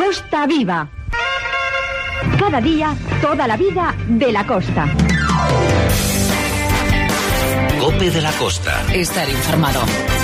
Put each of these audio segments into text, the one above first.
Costa Viva. Cada día, toda la vida de la costa. COPE de la Costa. Estar informado.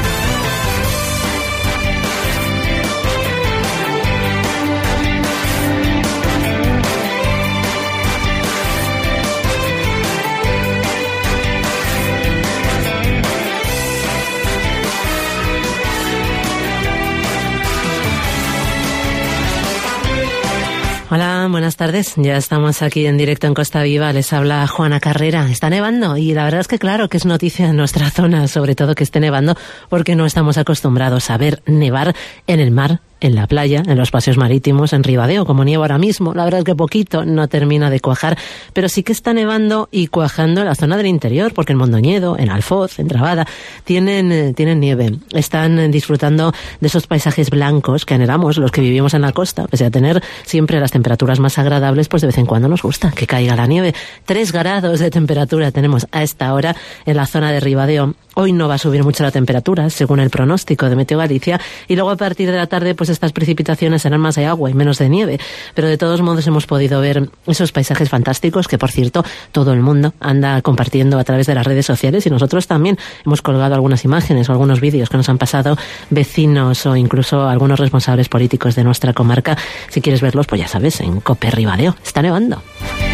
Hola, buenas tardes. Ya estamos aquí en directo en Costa Viva. Les habla Juana Carrera. Está nevando y la verdad es que claro que es noticia en nuestra zona, sobre todo que esté nevando, porque no estamos acostumbrados a ver nevar en el mar, en la playa, en los paseos marítimos, en Ribadeo, como nieva ahora mismo. La verdad es que poquito, no termina de cuajar, pero sí que está nevando y cuajando en la zona del interior, porque en Mondoñedo, en Alfoz, en Trabada, tienen nieve. Están disfrutando de esos paisajes blancos que anhelamos los que vivimos en la costa, pese a tener siempre las temperaturas más agradables, pues de vez en cuando nos gusta que caiga la nieve. 3 grados de temperatura tenemos a esta hora en la zona de Ribadeo. Hoy no va a subir mucho la temperatura, según el pronóstico de Meteo Galicia, y luego a partir de la tarde, pues estas precipitaciones serán más de agua y menos de nieve. Pero de todos modos hemos podido ver esos paisajes fantásticos que, por cierto, todo el mundo anda compartiendo a través de las redes sociales, y nosotros también hemos colgado algunas imágenes o algunos vídeos que nos han pasado vecinos o incluso algunos responsables políticos de nuestra comarca. Si quieres verlos, pues ya sabes, en COPE Ribadeo. Está nevando.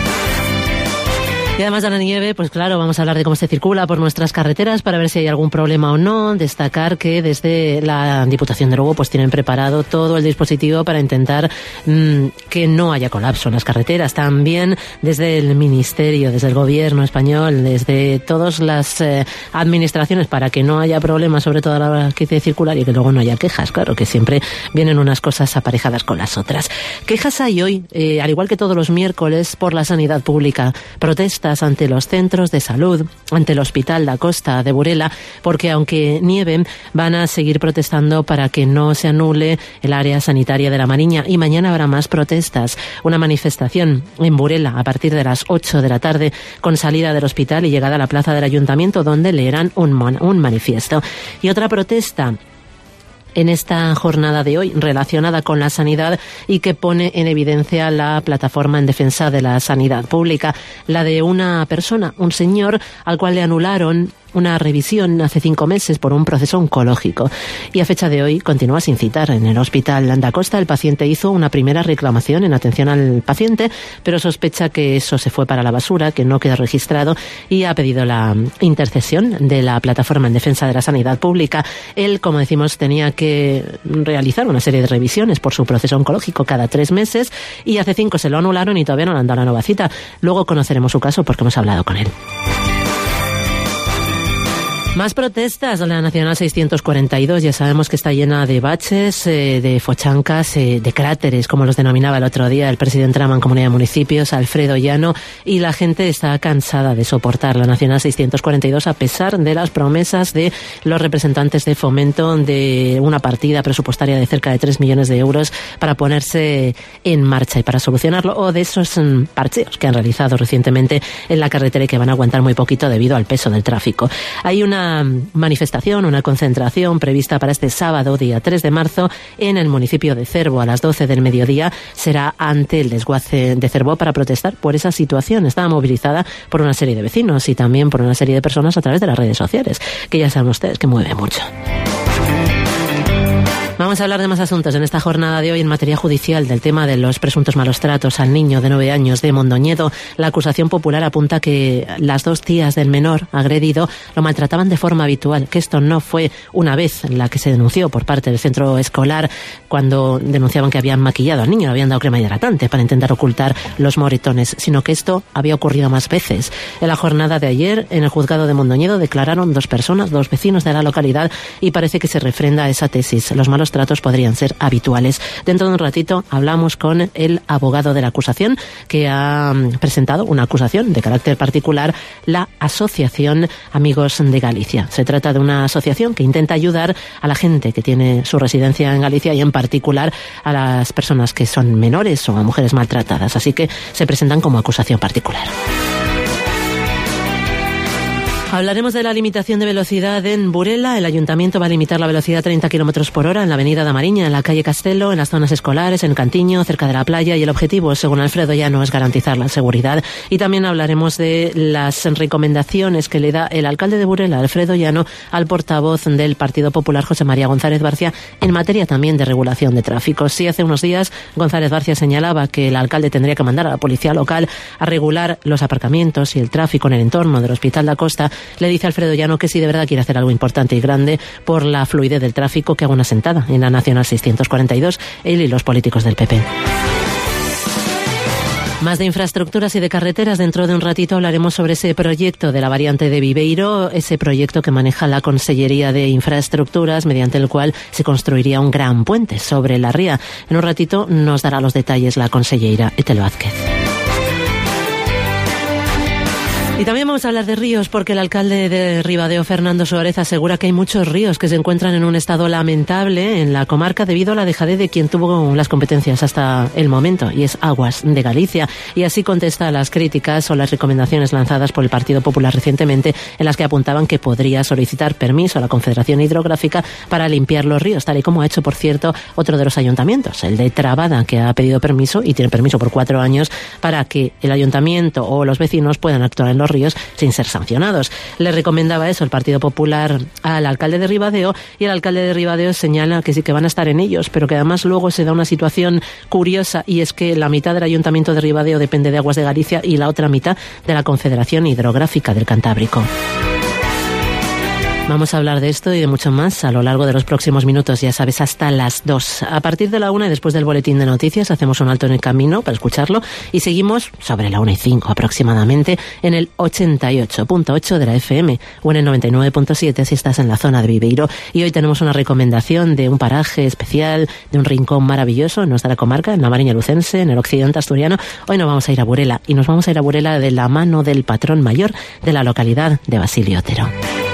Y además de la nieve, pues claro, vamos a hablar de cómo se circula por nuestras carreteras para ver si hay algún problema o no. Destacar que desde la Diputación de Lugo pues tienen preparado todo el dispositivo para intentar que no haya colapso en las carreteras. También desde el Ministerio, desde el Gobierno español, desde todas las administraciones, para que no haya problemas, sobre todo a la hora que de circular, y que luego no haya quejas. Claro que siempre vienen unas cosas aparejadas con las otras. Quejas hay hoy, al igual que todos los miércoles, por la sanidad pública. Protestas ante los centros de salud, ante el Hospital da Costa de Burela, porque aunque nieve, van a seguir protestando para que no se anule el área sanitaria de la Mariña. Y mañana habrá más protestas. Una manifestación en Burela a partir de las 8 de la tarde, con salida del hospital y llegada a la plaza del ayuntamiento, donde leerán un manifiesto. Y otra protesta en esta jornada de hoy relacionada con la sanidad y que pone en evidencia la plataforma en defensa de la sanidad pública, la de una persona, un señor al cual le anularon una revisión hace 5 meses por un proceso oncológico, y a fecha de hoy continúa sin citar. En el Hospital da Costa el paciente hizo una primera reclamación en atención al paciente, pero sospecha que eso se fue para la basura, que no queda registrado, y ha pedido la intercesión de la plataforma en defensa de la sanidad pública. Él, como decimos, tenía que realizar una serie de revisiones por su proceso oncológico cada 3 meses, y hace 5 se lo anularon y todavía no le han dado la nueva cita. Luego conoceremos su caso porque hemos hablado con él. Más protestas. La Nacional 642 ya sabemos que está llena de baches, de fochancas, de cráteres, como los denominaba el otro día el presidente de la Mancomunidad de Municipios, Alfredo Llano, y la gente está cansada de soportar la Nacional 642 a pesar de las promesas de los representantes de Fomento de una partida presupuestaria de cerca de 3 millones de euros para ponerse en marcha y para solucionarlo, o de esos parcheos que han realizado recientemente en la carretera y que van a aguantar muy poquito debido al peso del tráfico. Hay una manifestación, una concentración prevista para este sábado, día 3 de marzo, en el municipio de Cervo a las 12 del mediodía. Será ante el desguace de Cervo para protestar por esa situación. Está movilizada por una serie de vecinos y también por una serie de personas a través de las redes sociales, que ya saben ustedes que mueve mucho. Vamos a hablar de más asuntos en esta jornada de hoy en materia judicial, del tema de los presuntos malos tratos al niño de 9 años de Mondoñedo. La acusación popular apunta que las 2 tías del menor agredido lo maltrataban de forma habitual, que esto no fue una vez la que se denunció por parte del centro escolar, cuando denunciaban que habían maquillado al niño, le habían dado crema hidratante para intentar ocultar los moretones, sino que esto había ocurrido más veces. En la jornada de ayer, en el juzgado de Mondoñedo, declararon 2 personas, 2 vecinos de la localidad, y parece que se refrenda esa tesis. Los malos tratos podrían ser habituales. Dentro de un ratito hablamos con el abogado de la acusación, que ha presentado una acusación de carácter particular, la Asociación Amigos de Galicia. Se trata de una asociación que intenta ayudar a la gente que tiene su residencia en Galicia y en particular a las personas que son menores o a mujeres maltratadas. Así que se presentan como acusación particular. Hablaremos de la limitación de velocidad en Burela. El ayuntamiento va a limitar la velocidad a 30 km por hora en la avenida da Mariña, en la calle Castelo, en las zonas escolares, en Cantiño, cerca de la playa, y el objetivo, según Alfredo Llano, es garantizar la seguridad. Y también hablaremos de las recomendaciones que le da el alcalde de Burela, Alfredo Llano, al portavoz del Partido Popular, José María González Barcia, en materia también de regulación de tráfico. Sí, hace unos días González Barcia señalaba que el alcalde tendría que mandar a la policía local a regular los aparcamientos y el tráfico en el entorno del Hospital da Costa. Le dice Alfredo Llano que si de verdad quiere hacer algo importante y grande por la fluidez del tráfico, que haga una sentada en la Nacional 642, él y los políticos del PP. Más de infraestructuras y de carreteras. Dentro de un ratito hablaremos sobre ese proyecto de la variante de Viveiro, ese proyecto que maneja la Consellería de Infraestructuras, mediante el cual se construiría un gran puente sobre la ría. En un ratito nos dará los detalles la consellera Etel Vázquez. Y también vamos a hablar de ríos, porque el alcalde de Ribadeo, Fernando Suárez, asegura que hay muchos ríos que se encuentran en un estado lamentable en la comarca debido a la dejadez de quien tuvo las competencias hasta el momento, y es Aguas de Galicia. Y así contesta a las críticas o las recomendaciones lanzadas por el Partido Popular recientemente, en las que apuntaban que podría solicitar permiso a la Confederación Hidrográfica para limpiar los ríos, tal y como ha hecho, por cierto, otro de los ayuntamientos, el de Trabada, que ha pedido permiso y tiene permiso por 4 años para que el ayuntamiento o los vecinos puedan actuar en los ríos sin ser sancionados. Le recomendaba eso el Partido Popular al alcalde de Ribadeo, y el alcalde de Ribadeo señala que sí que van a estar en ellos, pero que además luego se da una situación curiosa, y es que la mitad del ayuntamiento de Ribadeo depende de Aguas de Galicia y la otra mitad de la Confederación Hidrográfica del Cantábrico. Vamos a hablar de esto y de mucho más a lo largo de los próximos minutos, ya sabes, hasta las 2. A partir de la 1 y después del boletín de noticias hacemos un alto en el camino para escucharlo y seguimos sobre la 1:05 aproximadamente en el 88.8 de la FM o en el 99.7 si estás en la zona de Viveiro. Y hoy tenemos una recomendación de un paraje especial, de un rincón maravilloso en nuestra comarca, en la Mariña Lucense, en el occidente asturiano. Hoy nos vamos a ir a Burela, y nos vamos a ir a Burela de la mano del patrón mayor de la localidad de Basilio Otero.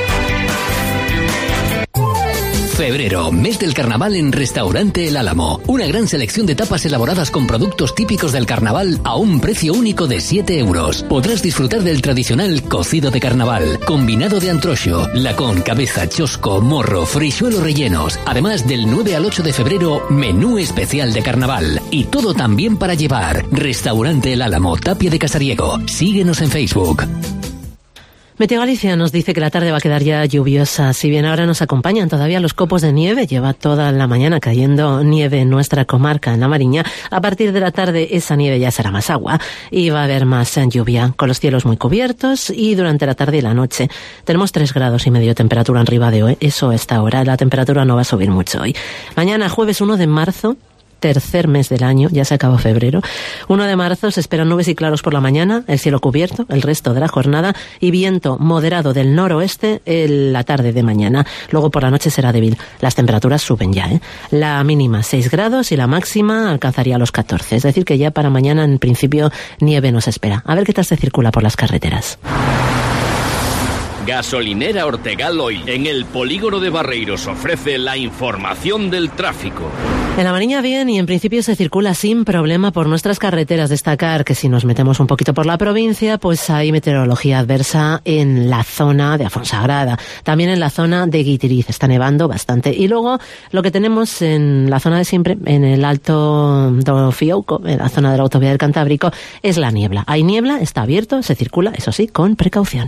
Febrero, mes del carnaval en Restaurante El Álamo. Una gran selección de tapas elaboradas con productos típicos del carnaval a un precio único de 7 euros. Podrás disfrutar del tradicional cocido de carnaval, combinado de antroxo, lacón, cabeza, chosco, morro, frisuelo rellenos. Además, del 9 al 8 de febrero, menú especial de carnaval. Y todo también para llevar. Restaurante El Álamo, Tapia de Casariego. Síguenos en Facebook. Meteo Galicia nos dice que la tarde va a quedar ya lluviosa. Si bien ahora nos acompañan todavía los copos de nieve, lleva toda la mañana cayendo nieve en nuestra comarca, en la Mariña. A partir de la tarde esa nieve ya será más agua y va a haber más lluvia, con los cielos muy cubiertos, y durante la tarde y la noche tenemos 3,5 grados de temperatura en Ribadeo, Eso a esta hora. La temperatura no va a subir mucho hoy. Mañana, jueves 1 de marzo, tercer mes del año, ya se acabó febrero. 1 de marzo se esperan nubes y claros por la mañana, el cielo cubierto el resto de la jornada y viento moderado del noroeste en la tarde de mañana. Luego por la noche será débil. Las temperaturas suben ya, La mínima 6 grados y la máxima alcanzaría los 14. Es decir, que ya para mañana en principio nieve nos espera. A ver qué tal se circula por las carreteras. Gasolinera Ortegal Oil, en el polígono de Barreiros, ofrece la información del tráfico. En la Mariña bien, y en principio se circula sin problema por nuestras carreteras. Destacar que si nos metemos un poquito por la provincia, pues hay meteorología adversa en la zona de Afonsagrada, también en la zona de Guitiriz, está nevando bastante. Y luego lo que tenemos en la zona de siempre, en el Alto do Fiouco, en la zona de la autovía del Cantábrico, es la niebla. Hay niebla, está abierto, se circula, eso sí, con precaución.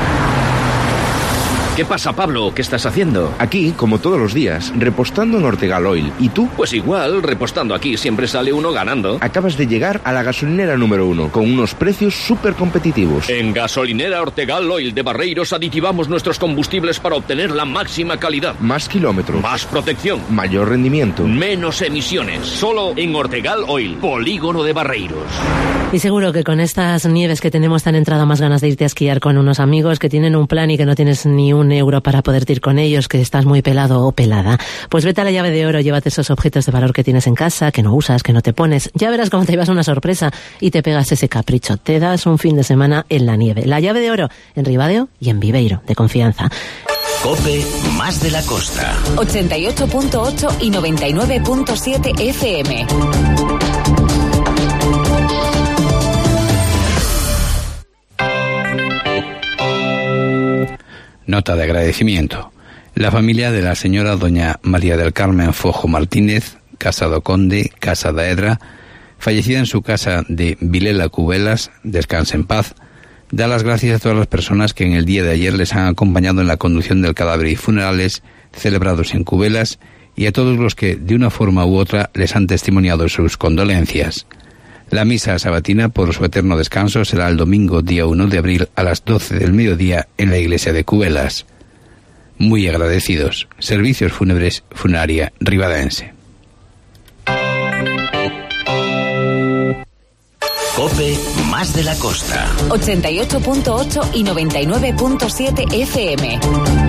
¿Qué pasa, Pablo? ¿Qué estás haciendo? Aquí, como todos los días, repostando en Ortegal Oil. ¿Y tú? Pues igual, repostando aquí siempre sale uno ganando. Acabas de llegar a la gasolinera número 1, con unos precios súper competitivos. En Gasolinera Ortegal Oil de Barreiros aditivamos nuestros combustibles para obtener la máxima calidad. Más kilómetros. Más protección. Mayor rendimiento. Menos emisiones. Solo en Ortegal Oil, polígono de Barreiros. Y seguro que con estas nieves que tenemos te han entrado más ganas de irte a esquiar con unos amigos que tienen un plan y que no tienes ni un euro para poderte ir con ellos, que estás muy pelado o pelada. Pues vete a la Llave de Oro, llévate esos objetos de valor que tienes en casa, que no usas, que no te pones. Ya verás cómo te llevas una sorpresa y te pegas ese capricho. Te das un fin de semana en la nieve. La Llave de Oro, en Ribadeo y en Viveiro, de confianza. COPE más de la costa. 88.8 y 99.7 FM. Nota de agradecimiento. La familia de la señora doña María del Carmen Fojo Martínez, Casa do Conde, Casa da Edra, fallecida en su casa de Vilela Cubelas, descanse en paz, da las gracias a todas las personas que en el día de ayer les han acompañado en la conducción del cadáver y funerales celebrados en Cubelas, y a todos los que, de una forma u otra, les han testimoniado sus condolencias. La misa sabatina por su eterno descanso será el domingo día 1 de abril a las 12 del mediodía en la iglesia de Cubelas. Muy agradecidos. Servicios Fúnebres Funeraria Ribadense. COPE más de la costa. 88.8 y 99.7 FM.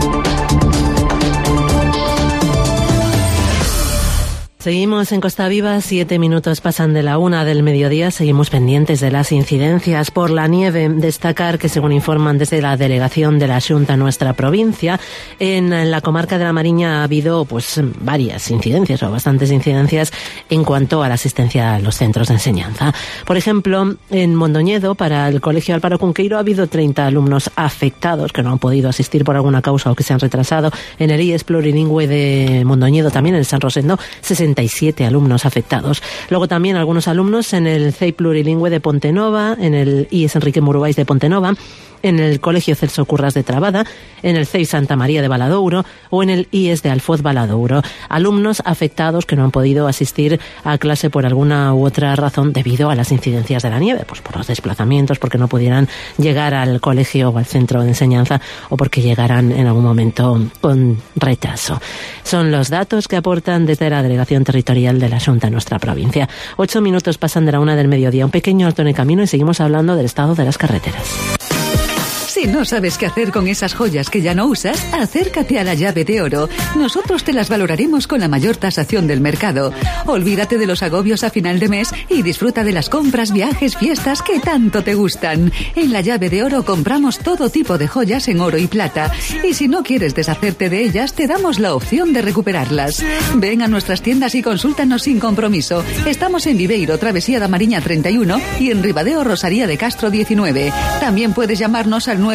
Seguimos en Costa Viva, 7 minutos pasan de la 1 del mediodía. Seguimos pendientes de las incidencias por la nieve. Destacar que, según informan desde la delegación de la Xunta en nuestra provincia, en la comarca de la Mariña ha habido varias incidencias o bastantes incidencias en cuanto a la asistencia a los centros de enseñanza. Por ejemplo, en Mondoñedo, para el Colegio Álvaro Cunqueiro, ha habido 30 alumnos afectados que no han podido asistir por alguna causa o que se han retrasado. En el IES Plurilingüe de Mondoñedo, también en el San Rosendo, 67 alumnos afectados. Luego también algunos alumnos en el CEI Plurilingüe de Pontenova, en el IES Enrique Murubáis de Pontenova, en el Colegio Celso Curras de Trabada, en el CEI Santa María de Valadouro o en el IES de Alfoz Valadouro. Alumnos afectados que no han podido asistir a clase por alguna u otra razón debido a las incidencias de la nieve, pues por los desplazamientos, porque no pudieran llegar al colegio o al centro de enseñanza o porque llegaran en algún momento con retraso. Son los datos que aportan desde la Delegación Territorial de la Xunta en nuestra provincia. 8 minutos pasan de la 1 del mediodía. Un pequeño alto en el camino y seguimos hablando del estado de las carreteras. Si no sabes qué hacer con esas joyas que ya no usas, acércate a la Llave de Oro. Nosotros te las valoraremos con la mayor tasación del mercado. Olvídate de los agobios a final de mes y disfruta de las compras, viajes, fiestas que tanto te gustan. En la Llave de Oro compramos todo tipo de joyas en oro y plata. Y si no quieres deshacerte de ellas, te damos la opción de recuperarlas. Ven a nuestras tiendas y consúltanos sin compromiso. Estamos en Viveiro, Travesía da Mariña 31 y en Ribadeo, Rosaría de Castro 19. También puedes llamarnos al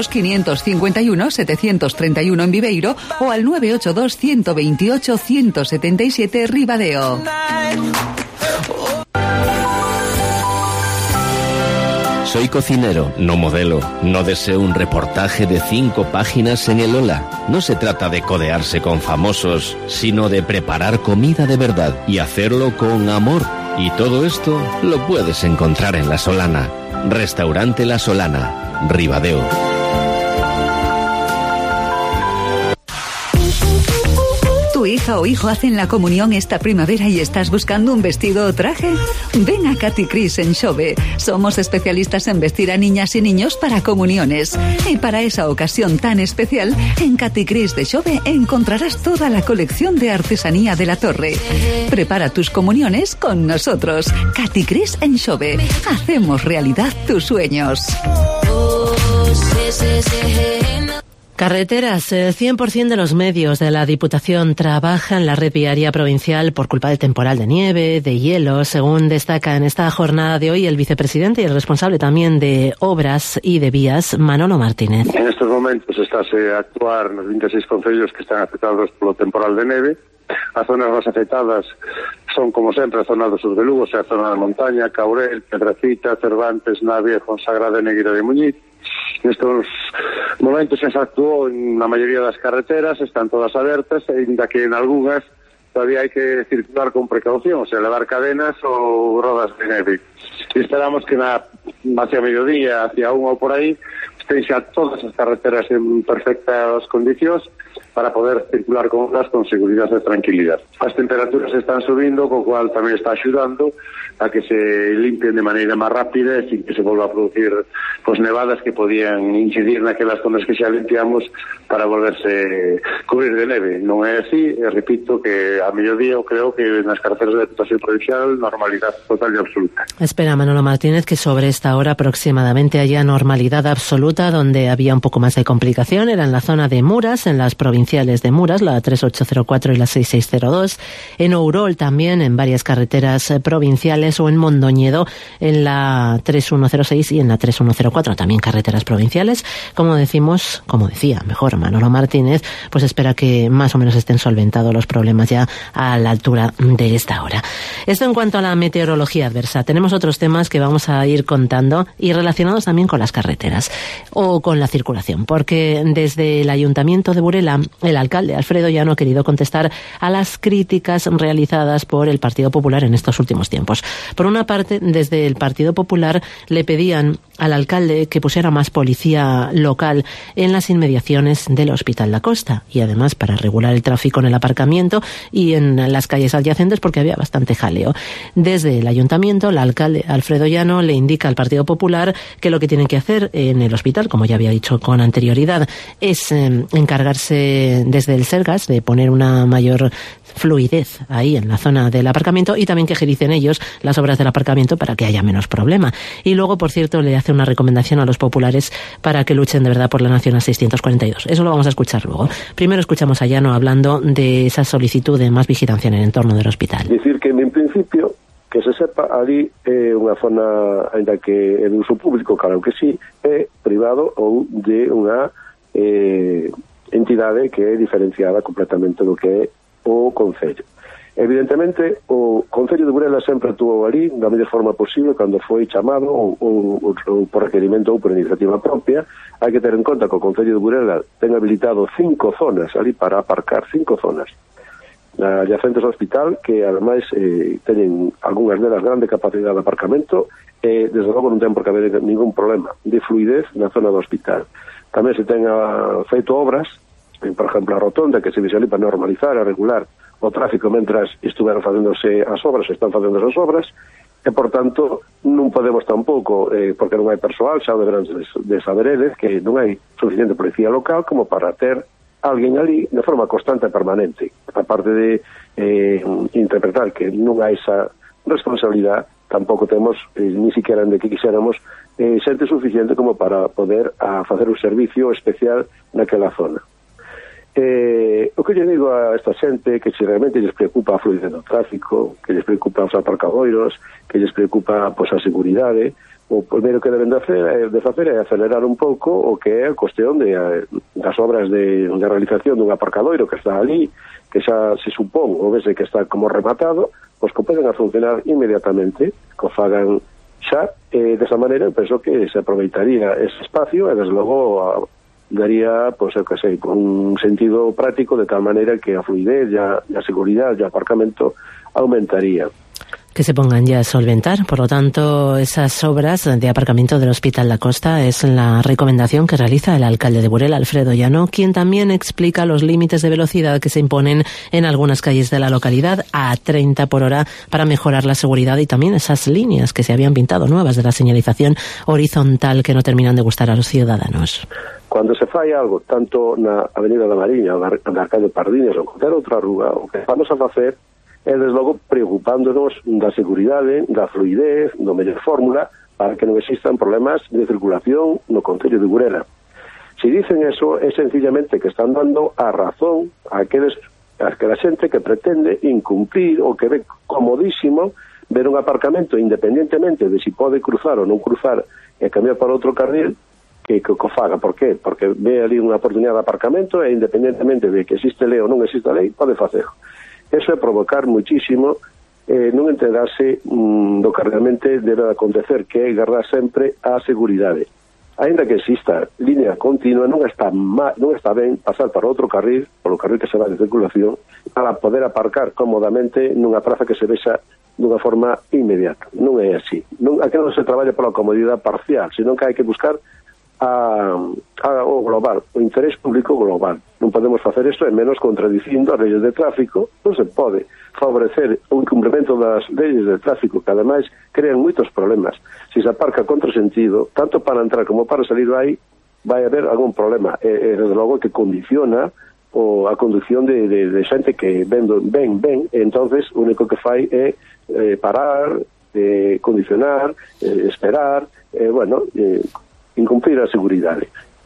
982-551-731 en Viveiro o al 982-128-177 Ribadeo. Soy cocinero, no modelo. No deseo un reportaje de 5 páginas en el Hola. No se trata de codearse con famosos, sino de preparar comida de verdad y hacerlo con amor. Y todo esto lo puedes encontrar en La Solana. Restaurante La Solana, Ribadeo. ¿Tu hija o hijo hacen la comunión esta primavera y estás buscando un vestido o traje? Ven a Katy Cris en Xove. Somos especialistas en vestir a niñas y niños para comuniones. Y para esa ocasión tan especial, en Katy Cris de Xove encontrarás toda la colección de artesanía de la Torre. Prepara tus comuniones con nosotros. Katy Cris en Xove. Hacemos realidad tus sueños. Carreteras. El 100% de los medios de la Diputación trabaja en la red viaria provincial por culpa del temporal de nieve, de hielo, según destaca en esta jornada de hoy el vicepresidente y el responsable también de Obras y de Vías, Manolo Martínez. En estos momentos estáse a actuar nos 26 concellos que están afectados polo temporal de neve. As zonas máis afectadas son, como sempre, a zona do sur de Lugo, o sea, a zona da montaña, Caurel, Pedracita, Cervantes, Navia, Fonsagrada e Neguira de Muñiz. Nestos momentos se actuou na maioría das carreteras, están todas abertas, ainda que en algunhas todavía hai que circular con precaución, o sea, levar cadenas ou rodas de neve. E esperamos que hacia mediodía, hacia unha ou por aí, estén xa todas as carreteras en perfectas condicións para poder circular con elas con seguridade e tranquilidade. As temperaturas están subindo, co cual tamén está axudando a que se limpien de maneira máis rápida e sin que se volva a producir nevadas que podían incidir naquelas zonas que xa limpiamos para volverse cubrir de neve. Non é así, e repito que a mediodía eu creo que nas carreteras de Diputación Provincial normalidade total e absoluta. Espera Manolo Martínez que sobre esta hora aproximadamente haya normalidad absoluta. Donde había un poco más de complicación era en la zona de Muras, en las provincias provinciales de Muras, la 3804 y la 6602, en Ourol también, en varias carreteras provinciales, o en Mondoñedo, en la 3106 y en la 3104, también carreteras provinciales. Como decía Manolo Martínez, pues espera que más o menos estén solventados los problemas ya a la altura de esta hora. Esto en cuanto a la meteorología adversa. Tenemos otros temas que vamos a ir contando y relacionados también con las carreteras o con la circulación, porque desde el Ayuntamiento de Burela, el alcalde Alfredo Llano ha querido contestar a las críticas realizadas por el Partido Popular en estos últimos tiempos. Por una parte, desde el Partido Popular le pedían al alcalde que pusiera más policía local en las inmediaciones del Hospital La Costa, y además para regular el tráfico en el aparcamiento y en las calles adyacentes, porque había bastante jaleo. Desde el ayuntamiento, el alcalde Alfredo Llano le indica al Partido Popular que lo que tienen que hacer en el hospital, como ya había dicho con anterioridad, es encargarse desde el Sergas de poner una mayor fluidez ahí en la zona del aparcamiento, y también que agiricen ellos las obras del aparcamiento para que haya menos problema. Y luego, por cierto, le hace una recomendación a los populares para que luchen de verdad por la Nacional 642. Eso lo vamos a escuchar luego. Primero escuchamos a Llano hablando de esa solicitud de más vigilancia en el entorno del hospital. Decir que, en principio, que se sepa, ali é unha zona, ainda que é de uso público, claro que sí, é privado ou de unha entidade que é diferenciada completamente do que é o Concello. Evidentemente, o Concello de Burela sempre actuou ali da mellor forma posible cando foi chamado ou por requerimento ou por iniciativa propia. Hai que ter en conta que o Concello de Burela ten habilitado 5 zonas ali para aparcar, 5 zonas adyacentes ao hospital, que ademais teñen algunhas delas grande capacidade de aparcamento, e desde logo non ten por que haber ningún problema de fluidez na zona do hospital. Tamén se ten feito obras, por exemplo a rotonda, que se visualiza para normalizar e regular o tráfico mentras estuveron facéndose as obras, están facéndose as obras, e por tanto non podemos tampouco, porque non hai persoal, xa o deberán de saber eles, que non hai suficiente policía local como para ter alguén ali de forma constante e permanente, aparte de interpretar que non hai esa responsabilidade, tampouco temos ni siquiera de que quixéramos xente suficiente como para poder facer un servicio especial naquela zona. O que lle digo a esta xente, que se realmente lles preocupa a fluidez do tráfico, que lles preocupa os aparcadoiros, que lles preocupa pois a seguridade, o primeiro que deben de facer é acelerar un pouco o que é a cuestión das obras de realización dun aparcadoiro que está ali, que xa se supón ou vese que está como rematado, pois que poden a funcionar inmediatamente, que o fagan xa, desa maneira penso que se aproveitaría ese espacio e desde logo daría, pois eu que sei, un sentido práctico, de tal maneira que a fluidez e a seguridade e o aparcamento aumentaría. Que se pongan ya a solventar. Por lo tanto, esas obras de aparcamiento del Hospital La Costa es la recomendación que realiza el alcalde de Burela, Alfredo Llano, quien también explica los límites de velocidad que se imponen en algunas calles de la localidad a 30 por hora para mejorar la seguridad, y también esas líneas que se habían pintado nuevas de la señalización horizontal que no terminan de gustar a los ciudadanos. Cuando se fai algo, tanto na Avenida da Mariña ou na Arcadio Pardines ou qualquer outra rúa, o que vamos a facer é, desde logo, preocupándonos da seguridade, da fluidez, da mellor fórmula, para que non existan problemas de circulación no Concello de Burela. Se dicen eso, é sencillamente que están dando a razón a aquela xente que pretende incumprir ou que ve comodísimo ver un aparcamento, independentemente de si pode cruzar ou non cruzar e cambiar para outro carril, que o faga. Por qué? Porque ve ali unha oportunidade de aparcamento e, independentemente de que existe lei ou non existe lei, pode facelo. Eso é provocar muchísimo non enterarse do que realmente debe acontecer, que é guardar sempre a seguridade. Ainda que exista línea continua, non está ben pasar para outro carril, polo carril que se va de circulación, para poder aparcar cómodamente nunha praza que se vexa dunha forma inmediata. Non é así. Aquí non se traballa pola comodidade parcial, senón que hai que buscar o global, o interés público global. Non podemos facer isto, e menos contradicindo as leyes de tráfico. Non se pode favorecer o incumprimento das leyes de tráfico, que ademais crean moitos problemas. Se se aparca contrasentido, tanto para entrar como para salir aí, vai haber algún problema, e desde logo que condiciona a conducción de xente que ven, e entonces o único que fai é parar, condicionar, esperar, incumprir a seguridade.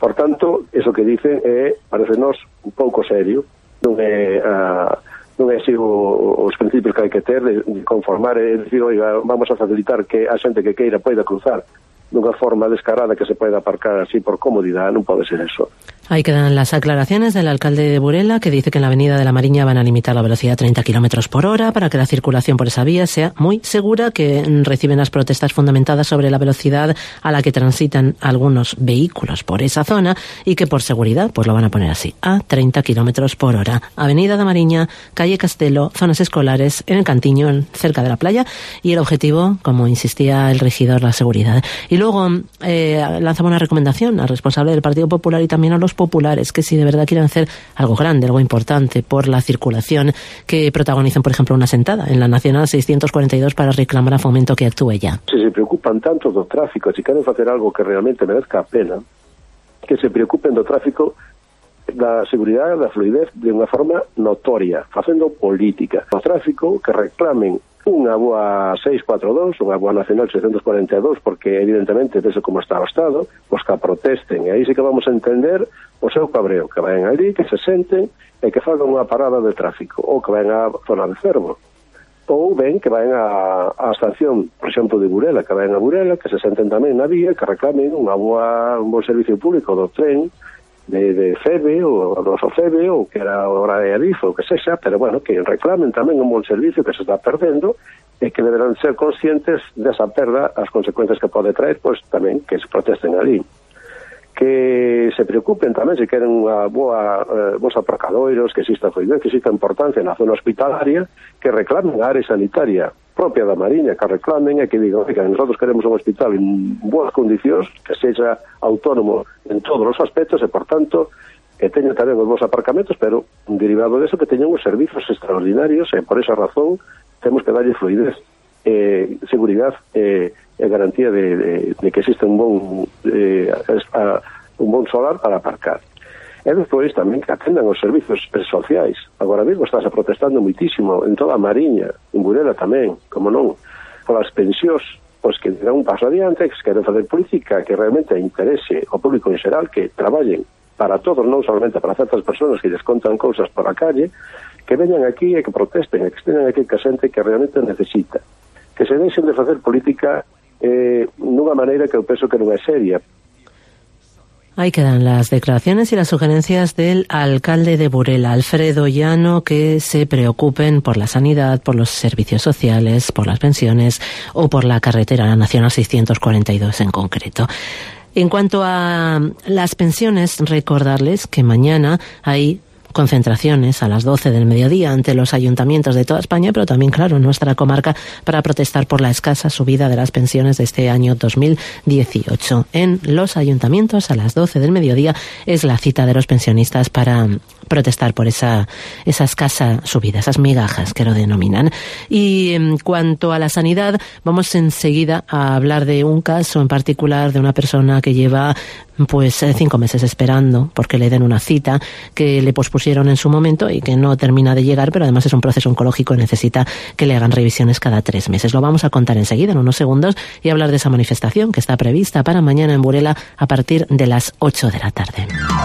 Por tanto, eso que dicen parecenos un pouco serio, non é así os principios que hai que ter de conformar e dicir, oiga, vamos a facilitar que a xente que queira poida cruzar dunha forma descarada que se poida aparcar así por comodidade, non pode ser eso. Ahí quedan las aclaraciones del alcalde de Burela, que dice que en la avenida de la Mariña van a limitar la velocidad a 30 kilómetros por hora para que la circulación por esa vía sea muy segura, que reciben las protestas fundamentadas sobre la velocidad a la que transitan algunos vehículos por esa zona y que por seguridad pues lo van a poner así, a 30 kilómetros por hora. Avenida de Mariña, calle Castelo, zonas escolares, en el Cantiño, cerca de la playa, y el objetivo, como insistía el regidor, la seguridad. Y luego lanzaba una recomendación al responsable del Partido Popular y también a los populares, que si de verdad quieren hacer algo grande, algo importante por la circulación, que protagonicen, por ejemplo, una sentada en la Nacional 642 para reclamar a Fomento que actúe ya. Si se preocupan tanto do tráfico, si queren facer algo que realmente merezca a pena, que se preocupen do tráfico, da seguridade, da fluidez de unha forma notoria, facendo política. O tráfico, que reclamen unha boa 642, unha boa nacional 642, porque evidentemente desde como está o Estado, os que protesten, e aí sí que vamos a entender o seu cabreo, que vayan ali, que se senten e que fagan unha parada de tráfico, ou que vayan á zona de Cervo, ou ben que vayan á estación, por exemplo, de Burela, que vayan a Burela, que se senten tamén na vía, que reclamen un bo servicio público do tren, de FEBE ou do SOFEBE ou que era hora de Adif ou que sexa, pero bueno, que reclamen tamén un bon servicio que se está perdendo e que deberán ser conscientes desa perda, as consecuencias que pode traer, pois tamén que se protesten ali. Que se preocupen tamén se queren unha bons aparcadoiros, que exista fluidez, que exista importancia na zona hospitalaria, que reclamen a área sanitaria propia da Mariña, que reclamen e que digan, que nosotros queremos un hospital en boas condicións, que sexa autónomo en todos os aspectos e, por tanto, que teña tamén os bons aparcamentos, pero derivado de eso que teñan os servizos extraordinarios e por esa razón temos que darlle fluidez, seguridade e garantía de que existe un bon solar para aparcar. E despois tamén que atendan os servizos sociais. Agora mesmo estáse protestando muitísimo en toda a Mariña, en Burela tamén, como non, polas pensións, pois que dan un paso adiante, que se queren fazer política que realmente interese ao público en xeral, que traballen para todos, non solamente para certas persoas que lles contan cousas por a calle, que veñan aquí e que protesten, e que estén aquí que a xente que realmente necesita. Que se deixen de facer política nunha maneira que eu penso que non é seria. Ahí quedan las declaraciones y las sugerencias del alcalde de Burela, Alfredo Llano, que se preocupen por la sanidad, por los servicios sociales, por las pensiones o por la carretera nacional 642 en concreto. En cuanto a las pensiones, recordarles que mañana hay concentraciones a las 12 del mediodía ante los ayuntamientos de toda España, pero también, claro, en nuestra comarca, para protestar por la escasa subida de las pensiones de este año 2018. En los ayuntamientos, a las 12 del mediodía, es la cita de los pensionistas para protestar por esa escasa subida, esas migajas que lo denominan. Y en cuanto a la sanidad, vamos enseguida a hablar de un caso en particular de una persona que lleva 5 meses esperando porque le den una cita que le pospusieron en su momento y que no termina de llegar, pero además es un proceso oncológico y necesita que le hagan revisiones cada 3 meses. Lo vamos a contar enseguida, en unos segundos, y hablar de esa manifestación que está prevista para mañana en Burela a partir de las 8 de la tarde.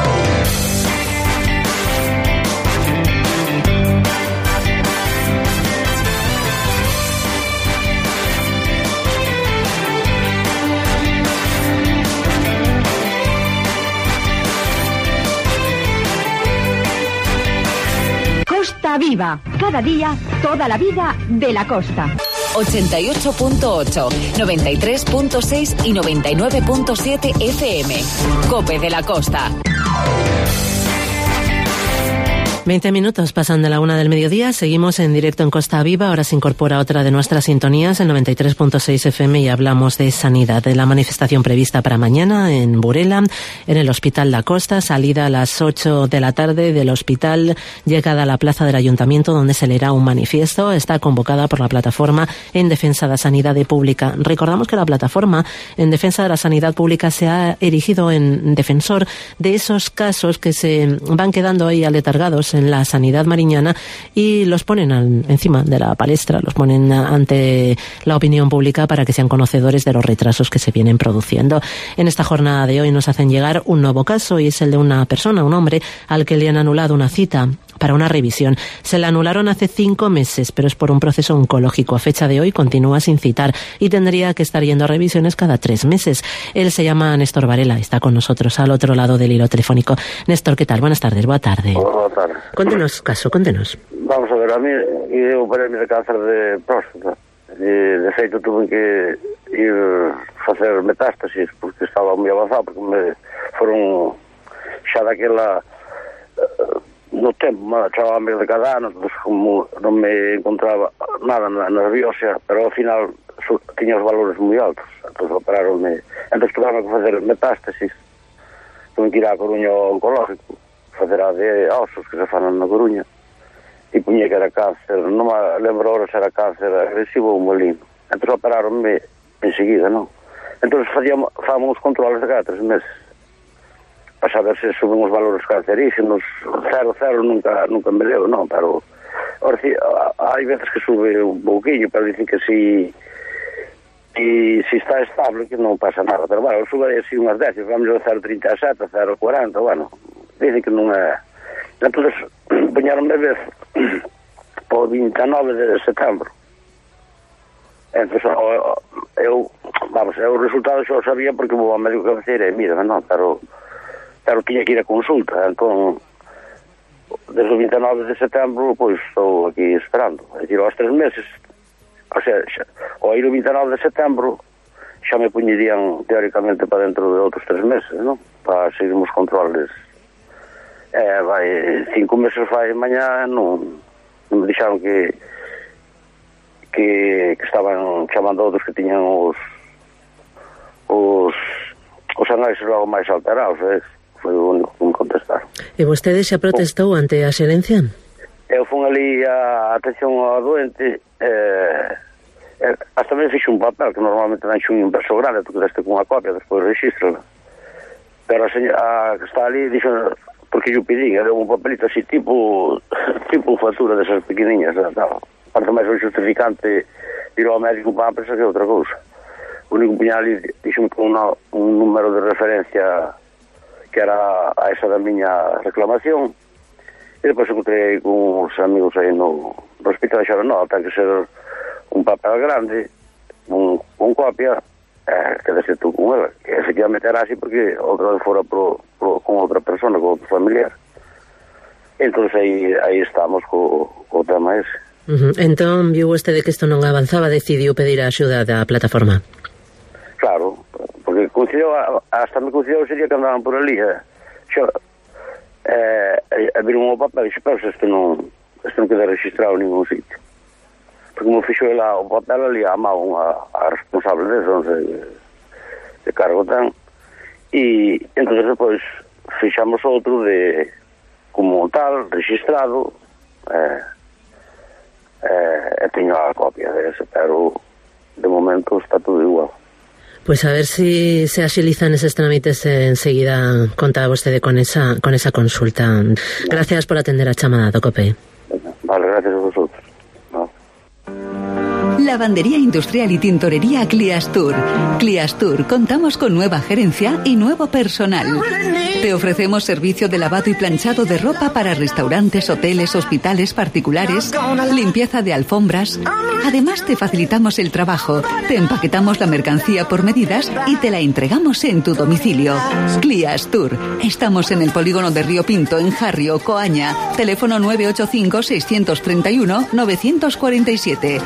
Costa Viva, cada día, toda la vida de la costa. 88.8, 93.6 y 99.7 FM. COPE de la Costa. 20 minutos pasan de la 1 del mediodía, seguimos en directo en Costa Viva, ahora se incorpora otra de nuestras sintonías, el 93.6 FM, y hablamos de sanidad, de la manifestación prevista para mañana en Burela, en el Hospital La Costa, salida a las 8 de la tarde del hospital, llegada a la plaza del Ayuntamiento, donde se leerá un manifiesto, está convocada por la Plataforma en Defensa de la Sanidad Pública. Recordamos que la Plataforma en Defensa de la Sanidad Pública se ha erigido en defensor de esos casos que se van quedando ahí aletargados en la sanidad mariñana y los ponen encima de la palestra, los ponen ante la opinión pública para que sean conocedores de los retrasos que se vienen produciendo. En esta jornada de hoy nos hacen llegar un nuevo caso y es el de una persona, un hombre, al que le han anulado una cita para una revisión. Se la anularon hace 5 meses, pero es por un proceso oncológico. A fecha de hoy continúa sin citar y tendría que estar yendo a revisiones cada 3 meses. Él se llama Néstor Varela, está con nosotros al otro lado del hilo telefónico. Néstor, ¿qué tal? Buenas tardes, boa tarde. Boa tarde. Cuéntenos, caso, cuéntenos. Vamos a ver, a mí eu operei-me de cáncer de próstata. De feito, tuve que ir facer metástasis porque estaba moi avanzado, porque me foron xa daquela... no tempo, chamaba-me de cada ano, entonces, como non me encontraba nada na biopsia, pero ao final tiña os valores moi altos, entonces operaronme, entonces tuve que facer metástasis, tuve que ir á Coruña oncológico, facer a de osos que se fan na Coruña, e puñe que era cáncer, non me lembro ahora se era cáncer agresivo ou maligno, entonces operaronme enseguida, non? Entonces fábamos os controles de cada 3 meses, para saber se suben os valores cancerígenos. 0 nunca me leo, non, pero hai veces que sube un pouquinho, pero dicen que si está estable que non pasa nada, pero bueno, sube así unhas 10, vamos a 0,37, 0,40, bueno, dicen que non é. Entonces poñeronme vez o 29 de setembro. Entonces o resultado xa o sabía porque vou ao médico cabeceira e mira, non, pero tiña que ir a consulta, entón desde o 29 de setembro pois estou aquí esperando, é dicir, aos 3 meses, o sea, ao ir o 29 de setembro xa me puñerían teóricamente para dentro de outros 3 meses, non? Para seguir os controles. Vai 5 meses fai mañá, non me dixaron que estaban chamando a outros que tiñan os análisis logo máis alterados, foi o único que me contestaron. E vostede xa protestou ante a xerencia? Eu fui ali a atención ao doente, hasta me fixe un papel que normalmente dan un impreso grande, tu quedaste con unha copia, despois regístrala, pero a señora que está ali dixo, porque eu pedí, deu un papelito así tipo factura desas pequeniñas, parte máis o justificante ir ao médico para a empresa que outra cousa. O único puñal ali dixo-me con un número de referencia que era a esa da miña reclamación, e depois encontrei con uns amigos aí no hospital e xeron, non, ten que ser un papel grande, con copia, quedaste tú con ela, que efectivamente era así porque outra vez fora con outra persona, con outro familiar. Entón aí estamos co tema ese. Entón, viu vostede que isto non avanzaba, decidiu pedir a axuda da plataforma? Claro, porque hasta me considerou sería que andaban por ali, viron o papel e dixo, pero isto non queda registrado en ningún sitio, porque me fixo lá o papel ali a mão a responsable de cargo ten, e entón depois fixamos outro de como tal, registrado, e teño a copia dese, pero de momento está todo igual. Pues a ver si se agilizan esos trámites enseguida. Contaba vostede con esa consulta. Gracias por atender a chamada do COPE. Vale, gracias a vosotros. No. Lavandería industrial y tintorería Cliastur. Cliastur, contamos con nueva gerencia y nuevo personal. Te ofrecemos servicio de lavado y planchado de ropa para restaurantes, hoteles, hospitales particulares, limpieza de alfombras. Además, te facilitamos el trabajo, te empaquetamos la mercancía por medidas y te la entregamos en tu domicilio. Cliastur. Estamos en el polígono de Río Pinto, en Jarrio, Coaña. Teléfono 985-631-947.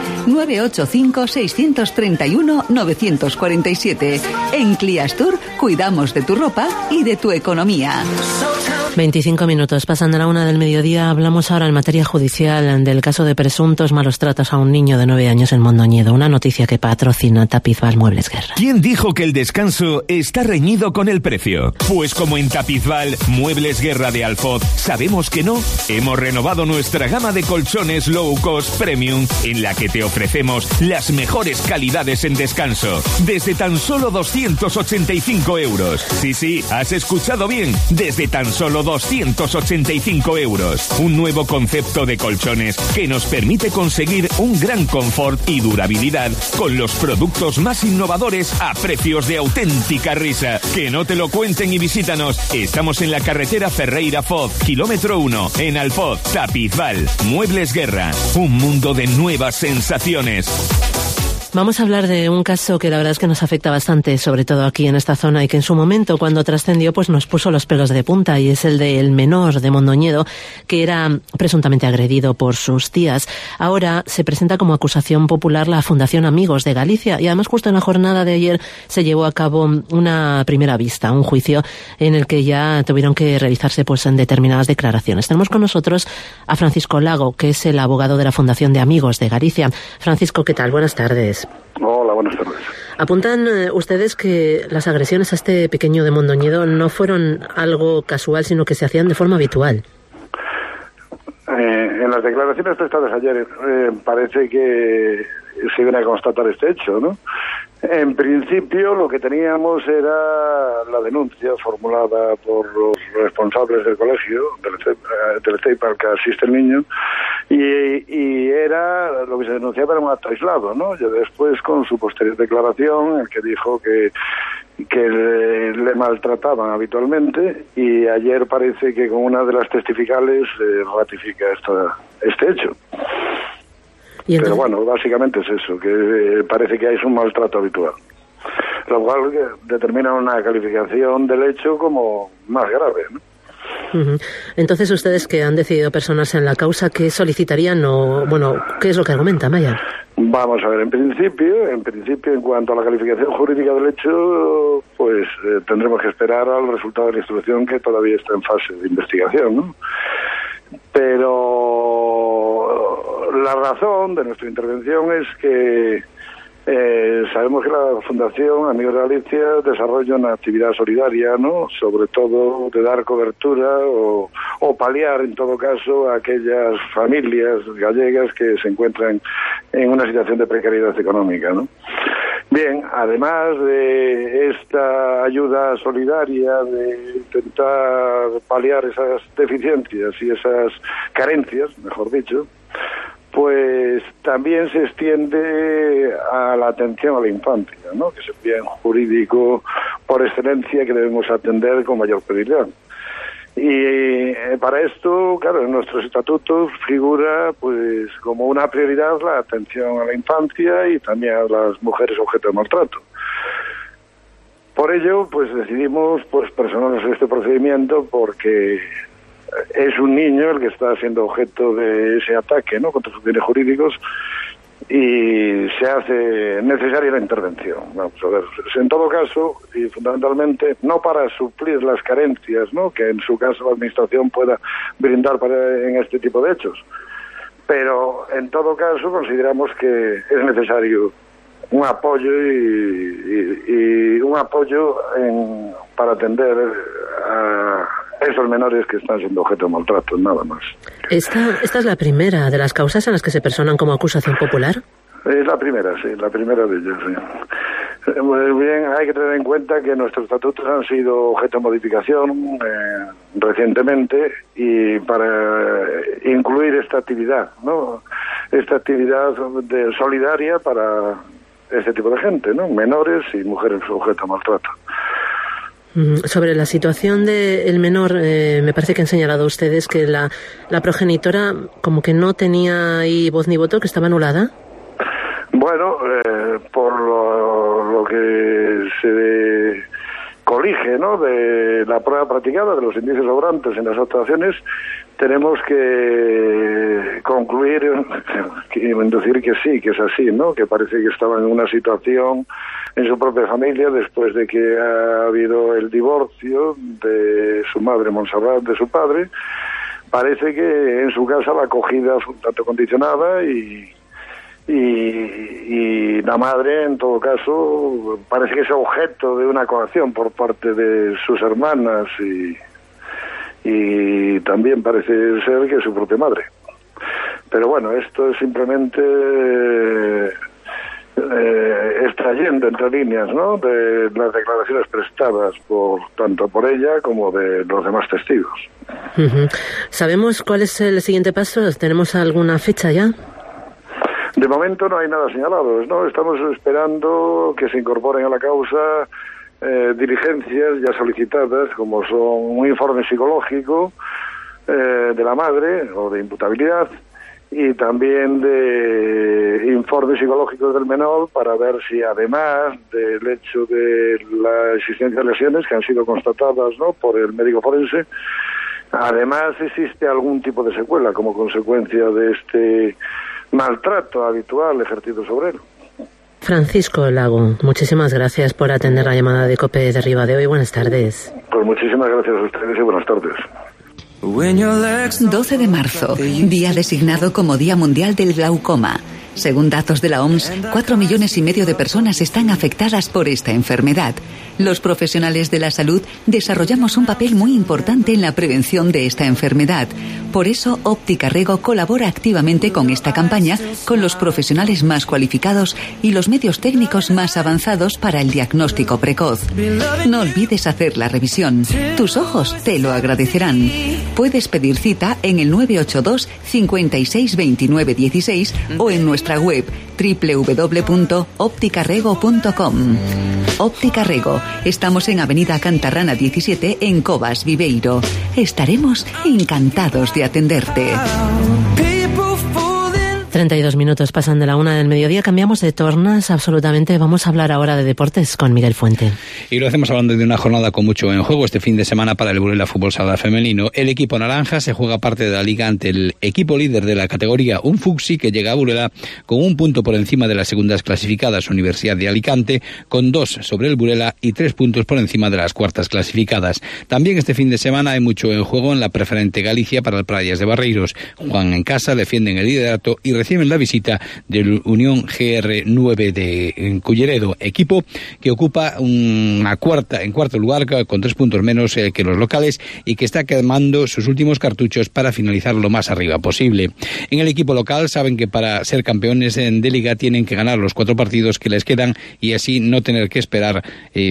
985-631-947. En Cliastur cuidamos de tu ropa y de tu economía. 25 minutos, pasando a la 1 del mediodía, hablamos ahora en materia judicial del caso de presuntos malos tratos a un niño de 9 años en Mondoñedo, una noticia que patrocina Tapizval Muebles Guerra. ¿Quién dijo que el descanso está reñido con el precio? Pues como en Tapizval Muebles Guerra de Alfoz sabemos que no, hemos renovado nuestra gama de colchones low cost premium, en la que te ofrecemos las mejores calidades en descanso, desde tan solo 285 euros. Sí, has escuchado bien, desde tan solo solo 285 euros. Un nuevo concepto de colchones que nos permite conseguir un gran confort y durabilidad con los productos más innovadores a precios de auténtica risa. Que no te lo cuenten y visítanos. Estamos en la carretera Ferreira-Foz, kilómetro 1, en Alfoz, Tapizval. Muebles Guerra, un mundo de nuevas sensaciones. Vamos a hablar de un caso que la verdad es que nos afecta bastante, sobre todo aquí en esta zona, y que en su momento, cuando trascendió, pues nos puso los pelos de punta, y es el del menor de Mondoñedo, que era presuntamente agredido por sus tías. Ahora se presenta como acusación popular la Fundación Amigos de Galicia, y además justo en la jornada de ayer se llevó a cabo una primera vista, un juicio en el que ya tuvieron que realizarse pues en determinadas declaraciones. Tenemos con nosotros a Francisco Lago, que es el abogado de la Fundación de Amigos de Galicia. Francisco, ¿qué tal? Buenas tardes. Hola, buenas tardes. Apuntan ustedes que las agresiones a este pequeño de Mondoñedo no fueron algo casual, sino que se hacían de forma habitual. En las declaraciones prestadas ayer parece que se viene a constatar este hecho, ¿no? En principio lo que teníamos era la denuncia formulada por los responsables del colegio, del CEIP al que asiste el niño, y era lo que se denunciaba era un acto aislado, ¿no? Y después, con su posterior declaración, el que dijo que le maltrataban habitualmente, y ayer parece que con una de las testificales ratifica este hecho. Pero bueno, básicamente es eso, que parece que hay un maltrato habitual, lo cual determina una calificación del hecho como más grave, ¿no? Entonces, ustedes que han decidido personarse en la causa, ¿qué solicitarían o, bueno, qué es lo que argumentan, Maya? Vamos a ver, en principio, en cuanto a la calificación jurídica del hecho, pues tendremos que esperar al resultado de la instrucción, que todavía está en fase de investigación, ¿no? Pero la razón de nuestra intervención es que sabemos que la Fundación Amigos de Galicia desarrolla una actividad solidaria, ¿no? Sobre todo de dar cobertura o paliar, en todo caso, a aquellas familias gallegas que se encuentran en una situación de precariedad económica, ¿no? Bien, además de esta ayuda solidaria, de intentar paliar esas deficiencias y esas carencias, mejor dicho, pues también se extiende a la atención a la infancia, ¿no? Que es el bien jurídico por excelencia que debemos atender con mayor prioridad. Y para esto, claro, en nuestros estatutos figura pues como una prioridad la atención a la infancia y también a las mujeres objeto de maltrato. Por ello, pues decidimos pues personarnos en este procedimiento, porque es un niño el que está siendo objeto de ese ataque, ¿no?, contra sus bienes jurídicos, y se hace necesaria la intervención. Vamos a ver, en todo caso, y fundamentalmente, no para suplir las carencias, ¿no?, que en su caso la Administración pueda brindar en este tipo de hechos, pero en todo caso consideramos que es necesario un apoyo y un apoyo para atender a esos menores que están siendo objeto de maltrato, nada más. ¿Esta es la primera de las causas en las que se personan como acusación popular? Es la primera, sí, la primera de ellas, sí. Muy bien, hay que tener en cuenta que nuestros estatutos han sido objeto de modificación recientemente, y para incluir esta actividad, ¿no?, esta actividad solidaria para este tipo de gente, ¿no?, menores y mujeres objeto de maltrato. Sobre la situación del menor, me parece que han señalado ustedes que la progenitora como que no tenía ahí voz ni voto, que estaba anulada. Bueno, por lo que se colige, ¿no?, de la prueba practicada, de los indicios sobrantes en las actuaciones, tenemos que concluir, decir que sí, que es así, ¿no?, que parece que estaba en una situación en su propia familia después de que ha habido el divorcio de su madre Montserrat de su padre. Parece que en su casa la acogida fue un tanto condicionada y la madre, en todo caso, parece que es objeto de una coacción por parte de sus hermanas y también parece ser que su propia madre. Pero bueno, esto es simplemente extrayendo entre líneas, ¿no?, de las declaraciones prestadas tanto por ella como de los demás testigos. ¿Sabemos cuál es el siguiente paso? ¿Tenemos alguna fecha ya? De momento no hay nada señalado, ¿no? Estamos esperando que se incorporen a la causa diligencias ya solicitadas, como son un informe psicológico de la madre o de imputabilidad, y también de informes psicológicos del menor, para ver si, además del hecho de la existencia de lesiones que han sido constatadas, ¿no?, por el médico forense, además existe algún tipo de secuela como consecuencia de este maltrato habitual ejercido sobre él. Francisco Lago, muchísimas gracias por atender la llamada de COPE de Ribadeo y buenas tardes. Pues muchísimas gracias a ustedes y buenas tardes. 12 de marzo, día designado como Día Mundial del Glaucoma. Según datos de la OMS, 4,5 millones de personas están afectadas por esta enfermedad. Los profesionales de la salud desarrollamos un papel muy importante en la prevención de esta enfermedad. Por eso, Óptica Rego colabora activamente con esta campaña, con los profesionales más cualificados y los medios técnicos más avanzados para el diagnóstico precoz. No olvides hacer la revisión. Tus ojos te lo agradecerán. Puedes pedir cita en el 982 56 29 16 o en nuestra web www.opticarrego.com. Óptica Rego. Estamos en Avenida Cantarrana 17 en Covas, Viveiro. Estaremos encantados de atenderte. 32 minutos pasan de la 1 del mediodía, cambiamos de tornas absolutamente, vamos a hablar ahora de deportes con Miguel Fuente. Y lo hacemos hablando de una jornada con mucho en juego este fin de semana para el Burela Fútbol Sala femenino. El equipo naranja se juega parte de la liga ante el equipo líder de la categoría, un Fuxi, que llega a Burela con un punto por encima de las segundas clasificadas, Universidad de Alicante, con 2 sobre el Burela y 3 puntos por encima de las cuartas clasificadas. También este fin de semana hay mucho en juego en la preferente Galicia para el Playas de Barreiros. Juegan en casa, defienden el liderato y reciben la visita del Unión GR9 de Culleredo, equipo que ocupa en cuarto lugar con 3 puntos menos que los locales y que está quemando sus últimos cartuchos para finalizar lo más arriba posible. En el equipo local saben que para ser campeones de liga tienen que ganar los 4 partidos que les quedan y así no tener que esperar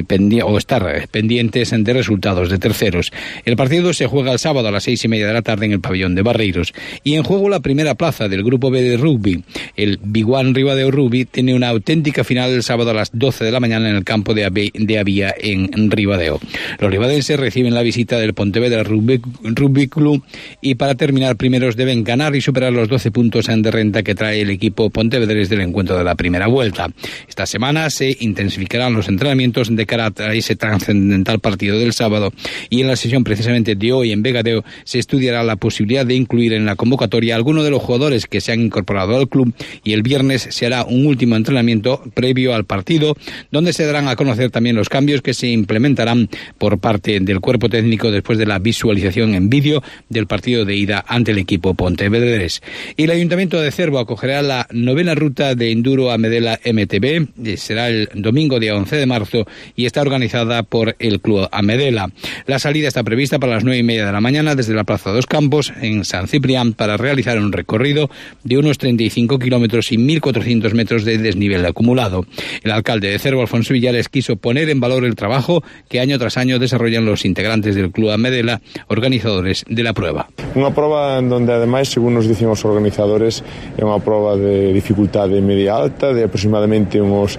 o estar pendientes de resultados de terceros. El partido se juega el sábado a las 6:30 de la tarde en el pabellón de Barreiros. Y en juego la primera plaza del grupo B de rugby. El Biguan Ribadeo Rugby tiene una auténtica final el sábado a las 12 de la mañana en el campo de Avía en Ribadeo. Los ribadenses reciben la visita del Pontevedra Rugby Club y para terminar primeros deben ganar y superar los 12 puntos de renta que trae el equipo pontevedrés del encuentro de la primera vuelta. Esta semana se intensificarán los entrenamientos de cara a ese trascendental partido del sábado y en la sesión precisamente de hoy en Vegadeo se estudiará la posibilidad de incluir en la convocatoria a alguno de los jugadores que se han incorporado al club y el viernes se hará un último entrenamiento previo al partido donde se darán a conocer también los cambios que se implementarán por parte del cuerpo técnico después de la visualización en vídeo del partido de ida ante el equipo pontevedrés. Y el Ayuntamiento de Cervo acogerá la 9ª ruta de enduro a Medela MTB, será el domingo día 11 de marzo y está organizada por el Club Amedela. La salida está prevista para las 9:30 de la mañana desde la Plaza Dos Campos en San Ciprián para realizar un recorrido de unos 35 kilómetros y 1.400 metros de desnivel acumulado. El alcalde de Cervo, Alfonso Villares, quiso poner en valor el trabajo que año tras año desarrollan los integrantes del Club Amedela, organizadores de la prueba. Unha proba en donde, ademais, según nos dicen os organizadores, é unha proba de dificultade media alta, de aproximadamente uns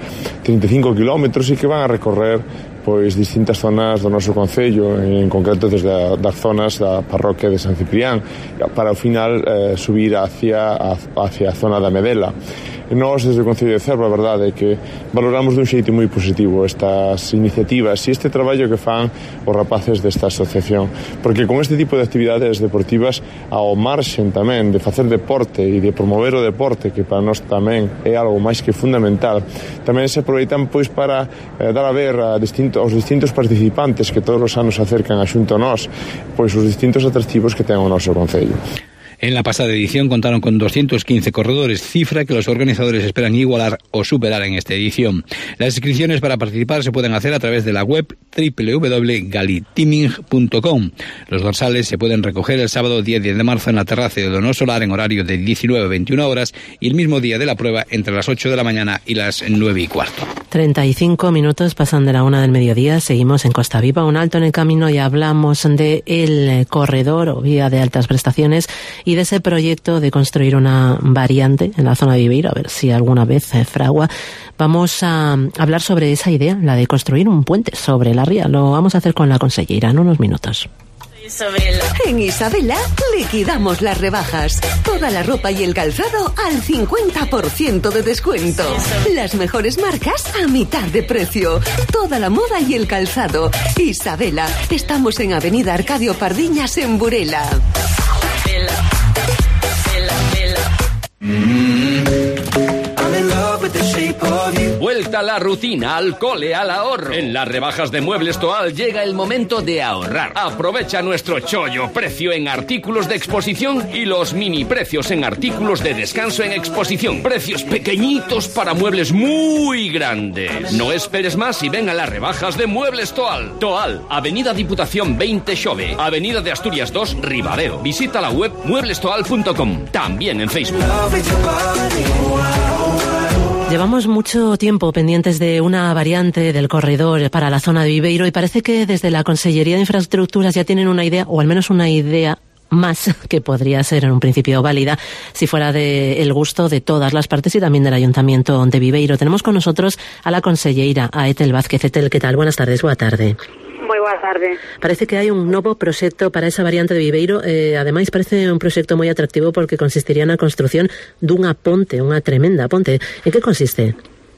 35 kilómetros e que van a recorrer pois distintas zonas do noso concello, en concreto desde das zonas da parroquia de San Ciprián, para ao final subir hacia a zona da Medela. E nós, desde o Concello de Cervo, a verdade é que valoramos dun xeito moi positivo estas iniciativas e este traballo que fan os rapaces desta asociación, porque con este tipo de actividades deportivas, ao marxen tamén de facer deporte e de promover o deporte, que para nós tamén é algo máis que fundamental, tamén se aproveitan pois para dar a ver aos distintos participantes que todos os anos se acercan a xunto a nós, pois os distintos atractivos que ten o noso Concello. En la pasada edición contaron con 215 corredores, cifra que los organizadores esperan igualar o superar en esta edición. Las inscripciones para participar se pueden hacer a través de la web www.galitiming.com. Los dorsales se pueden recoger el sábado día 10 de marzo en la terraza de Dono Solar en horario de 19 a 21 horas y el mismo día de la prueba entre las 8 de la mañana y las 9:15. 35 minutos pasan de la 1 del mediodía. Seguimos en Costa Viva, un alto en el camino, y hablamos de el corredor o vía de altas prestaciones y de ese proyecto de construir una variante en la zona de Viveiro, a ver si alguna vez fragua. Vamos a hablar sobre esa idea, la de construir un puente sobre la ría. Lo vamos a hacer con la consellera en unos minutos. En Isabela liquidamos las rebajas. Toda la ropa y el calzado al 50% de descuento. Las mejores marcas a mitad de precio. Toda la moda y el calzado. Isabela, estamos en Avenida Arcadio Pardiñas en Burela. Vuelta a la rutina, al cole, al ahorro. En las rebajas de Muebles Toal llega el momento de ahorrar. Aprovecha nuestro chollo precio en artículos de exposición y los mini precios en artículos de descanso en exposición. Precios pequeñitos para muebles muy grandes. No esperes más y ven a las rebajas de Muebles Toal. Toal, Avenida Diputación 20 Xove, Avenida de Asturias 2 Ribadeo. Visita la web mueblestoal.com, también en Facebook. Llevamos mucho tiempo pendientes de una variante del corredor para la zona de Viveiro y parece que desde la Consellería de Infraestructuras ya tienen una idea, o al menos una idea más, que podría ser en un principio válida si fuera del gusto de todas las partes y también del Ayuntamiento de Viveiro. Tenemos con nosotros a la conselleira, a Etel Vázquez. Etel, ¿qué tal? Buenas tardes, boa tarde. Moi boa tarde. Parece que hai un novo proxecto para esa variante de Viveiro. Ademais, parece un proxecto moi atractivo porque consistiría na construción dunha ponte, unha tremenda ponte. En que consiste?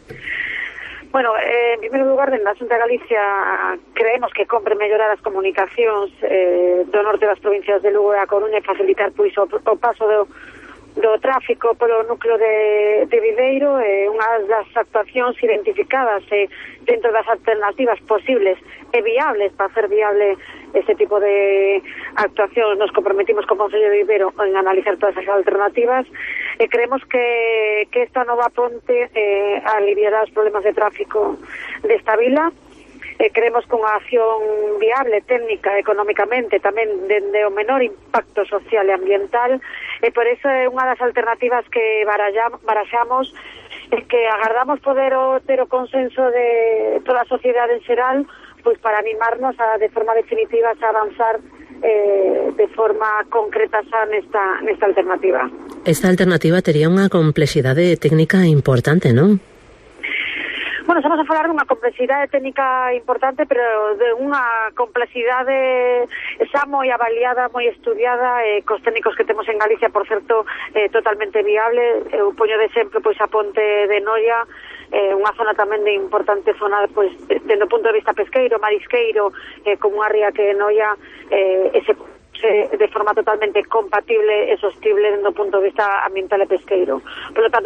Bueno, en primeiro lugar, dentro da Xunta de Galicia creemos que compre mellorar as comunicacións do norte das provincias de Lugo e a Coruña e facilitar pois o paso do tráfico polo núcleo de Viveiro. Unha das actuacións identificadas dentro das alternativas posibles e viables para hacer viable ese tipo de actuacións. Nos comprometimos co Concello de Viveiro en analizar todas as alternativas e creemos que esta nova ponte aliviará os problemas de tráfico desta vila. Creemos que unha acción viable técnica, económicamente, tamén dende o menor impacto social e ambiental, e por eso é unha das alternativas que baraxamos e que agardamos poder ter o consenso de toda a sociedade en xeral, pois para animarnos de forma definitiva a avanzar de forma concreta xa nesta alternativa. Esta alternativa tería unha complexidade técnica importante, non? Bueno, estamos a falar dunha complexidade técnica importante, pero de unha complexidade xa moi avaliada, moi estudiada, cos técnicos que temos en Galicia, por certo, totalmente viable. Eu poño de exemplo pois a ponte de Noia, unha zona tamén de importante zona, pois, dende o punto de vista pesqueiro, marisqueiro, como unha ría que Noia, de forma totalmente compatible e sostible dentro do punto de vista ambiental e pesqueiro. Por lo tanto,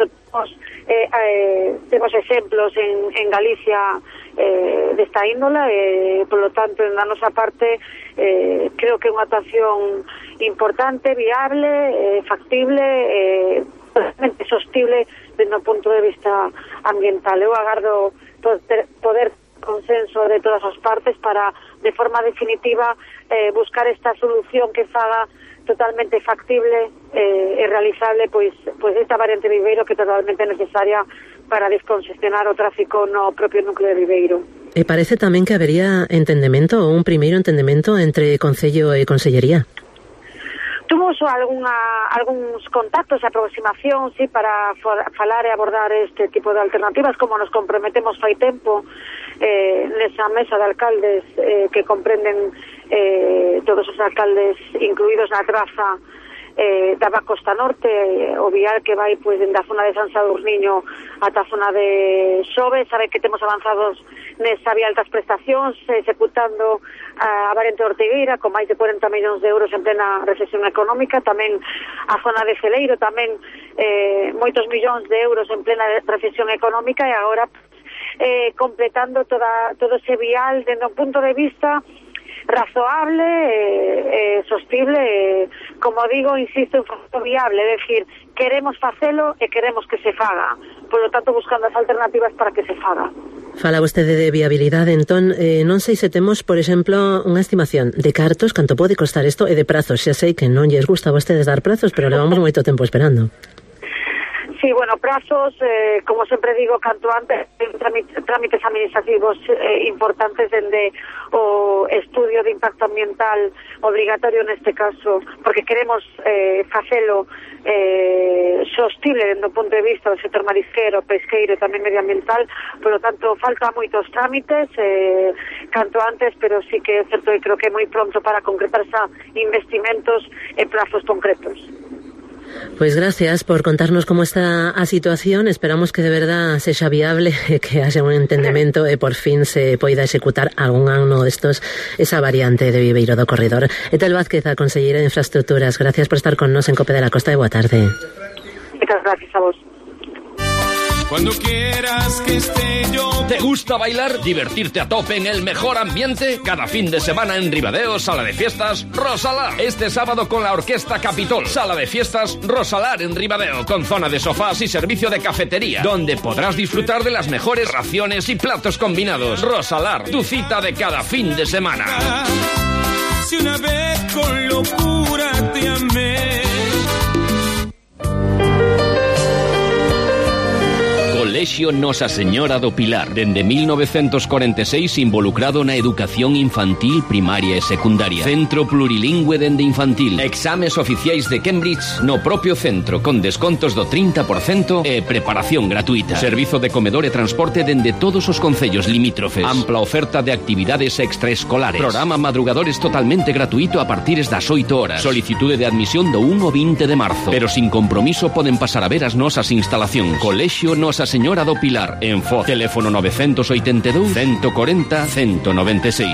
temos exemplos en Galicia desta índola, por lo tanto, na nosa parte, creo que é unha actuación importante, viable, factible, totalmente sostible dentro do punto de vista ambiental. Eu agardo poder consenso de todas as partes para, de forma definitiva, buscar esta solución que faga totalmente factible e realizable pois esta variante de Viveiro, que é totalmente necesaria para descongestionar o tráfico no propio núcleo de Viveiro. E parece tamén que habería entendemento, ou un primeiro entendemento entre Concello e Consellería. Tuvimos algúns contactos e aproximación, sí, para falar e abordar este tipo de alternativas, como nos comprometemos fai tempo nesa mesa de alcaldes que comprenden todos os alcaldes incluídos na traza da Costa Norte, o vial que vai pois dende a zona de San Sadurniño ata a zona de Xove. Sabe que temos avanzados nesa vía altas prestacións, executando a variante Ortigueira con máis de 40 millóns de euros en plena recesión económica, tamén a zona de Celeiro, tamén moitos millóns de euros en plena recesión económica, e agora completando todo ese vial dende un punto de vista razoable, sostible, como digo, insisto, un factor viable, é dicir, queremos facelo e queremos que se faga, por lo tanto buscando as alternativas para que se faga. Fala vostede de viabilidade, entón, non sei se temos, por exemplo, unha estimación de cartos, canto pode costar isto, e de prazos. Xa sei que non lles gusta a vostedes dar prazos, pero levamos moito tempo esperando. Sí, bueno, prazos, como sempre digo, canto antes, trámites administrativos importantes dende o estudio de impacto ambiental obligatorio neste caso, porque queremos facelo sostible dende o punto de vista do sector marisqueiro, pesqueiro e tamén medioambiental, por lo tanto, falta moitos trámites, canto antes, pero sí que é certo e creo que é moi pronto para concretarse investimentos e plazos concretos. Pois gracias por contarnos como está a situación. Esperamos que de verdad sexa viable, que haxa un entendemento e por fin se poida executar algún ano destos esa variante de Viveiro do Corredor. Etel Vázquez, a conselleira de Infraestructuras, gracias por estar con nos en Cope de la Costa, e boa tarde. Muchas gracias a vos. Cuando quieras que esté yo. ¿Te gusta bailar? ¿Divertirte a tope en el mejor ambiente? Cada fin de semana en Ribadeo, Sala de Fiestas Rosalar. Este sábado con la Orquesta Capitol. Sala de Fiestas Rosalar en Ribadeo, con zona de sofás y servicio de cafetería, donde podrás disfrutar de las mejores raciones y platos combinados. Rosalar, tu cita de cada fin de semana. Si una vez con locura te amé. Colexio Nosa Señora do Pilar, dende 1946 involucrado na educación infantil, primaria e secundaria. Centro plurilingüe dende infantil. Exames oficiais de Cambridge no propio centro, con descontos do 30% e preparación gratuita. Servizo de comedor e transporte dende todos os concellos limítrofes. Ampla oferta de actividades extraescolares. Programa madrugadores totalmente gratuito a partir das 8 horas. Solicitude de admisión do 1 ao 20 de marzo. Pero sin compromiso poden pasar a ver as nosas instalacións. Colexio Nosa Señora do Pilar, en Foz, teléfono 982 140 196.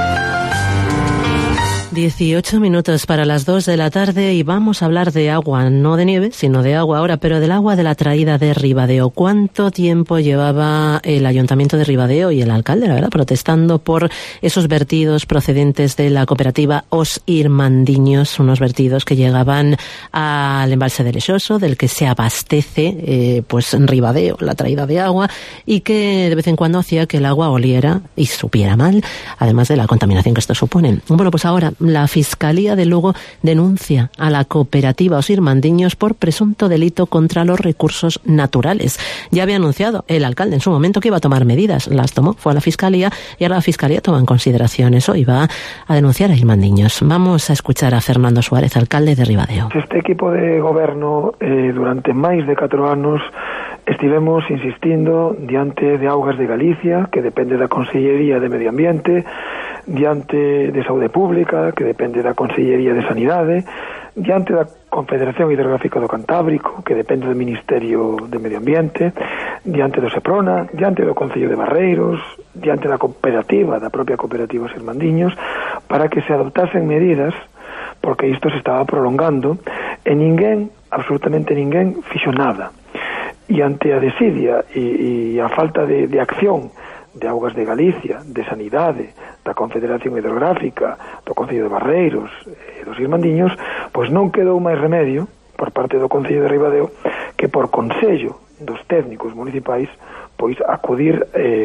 18 minutos para las 2 de la tarde y vamos a hablar de agua, no de nieve, sino de agua ahora, pero del agua de la traída de Ribadeo. ¿Cuánto tiempo llevaba el Ayuntamiento de Ribadeo y el alcalde, la verdad, protestando por esos vertidos procedentes de la cooperativa Os Irmandiños, unos vertidos que llegaban al embalse de Lexoso, del que se abastece pues en Ribadeo la traída de agua, y que de vez en cuando hacía que el agua oliera y supiera mal, además de la contaminación que esto supone? Bueno, pues ahora la Fiscalía de Lugo denuncia a la cooperativa Os Irmandiños por presunto delito contra los recursos naturales. Ya había anunciado el alcalde en su momento que iba a tomar medidas, las tomó, fue a la Fiscalía, y ahora la Fiscalía toma en consideración eso y va a denunciar a Irmandiños. Vamos a escuchar a Fernando Suárez, alcalde de Ribadeo. Este equipo de goberno durante máis de 4 anos estivemos insistindo diante de Augas de Galicia, que depende da Consellería de Medio Ambiente, diante de Saúde Pública, que depende da Consellería de Sanidade, diante da Confederación Hidrográfica do Cantábrico, que depende do Ministerio de Medio Ambiente, diante do Seprona, diante do Concello de Barreiros, diante da cooperativa, da propia cooperativa Os Irmandiños, para que se adoptasen medidas, porque isto se estaba prolongando, e ninguén, absolutamente ninguén, fixo nada. E ante a desidia e a falta de acción de Augas de Galicia, de Sanidade, da Confederación Hidrográfica, do Concello de Barreiros e dos Irmandiños, pois non quedou máis remedio por parte do Concello de Ribadeo que por consello dos técnicos municipais pois acudir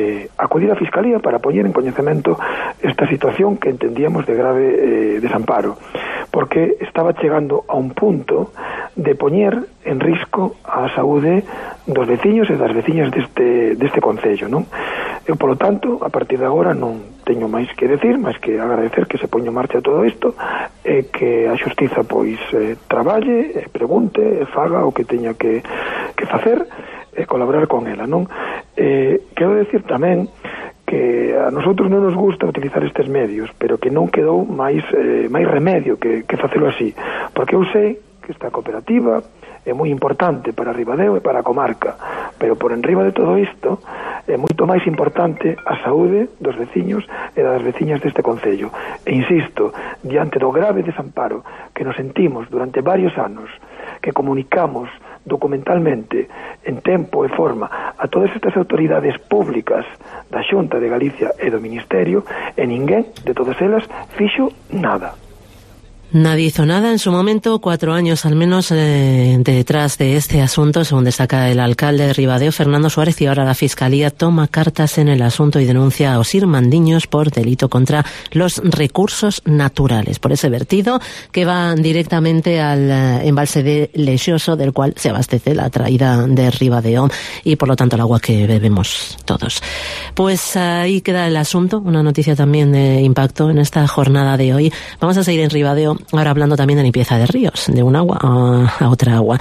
á Fiscalía para poñer en coñecemento esta situación que entendíamos de grave desamparo, porque estaba chegando a un punto de poñer en risco a saúde dos veciños e das veciñas deste concello, non? Eu, polo tanto, a partir de agora non teño máis que decir, máis que agradecer que se poña en marcha todo isto, e que a xustiza pois traballe, pregunte, faga o que teña que facer, e colaborar con ela, non? Quero decir tamén que a nosotros non nos gusta utilizar estes medios, pero que non quedou máis remedio que facelo así, porque eu sei que esta cooperativa é moi importante para Ribadeo e para a comarca, pero por enriba de todo isto é moito máis importante a saúde dos veciños e das veciñas deste concello. E insisto, diante do grave desamparo que nos sentimos durante varios anos, que que comunicamos documentalmente en tempo e forma a todas estas autoridades públicas da Xunta de Galicia e do Ministerio, e ninguén de todas elas fixo nada. Nadie hizo nada en su momento, 4 años al menos detrás de este asunto, según destaca el alcalde de Ribadeo, Fernando Suárez, y ahora la Fiscalía toma cartas en el asunto y denuncia a Osir Mandiños por delito contra los recursos naturales, por ese vertido que va directamente al embalse de Lexoso, del cual se abastece la traída de Ribadeo y por lo tanto el agua que bebemos todos. Pues ahí queda el asunto, una noticia también de impacto en esta jornada de hoy. Vamos a seguir en Ribadeo, ahora hablando también de limpieza de ríos, de un agua a otra agua,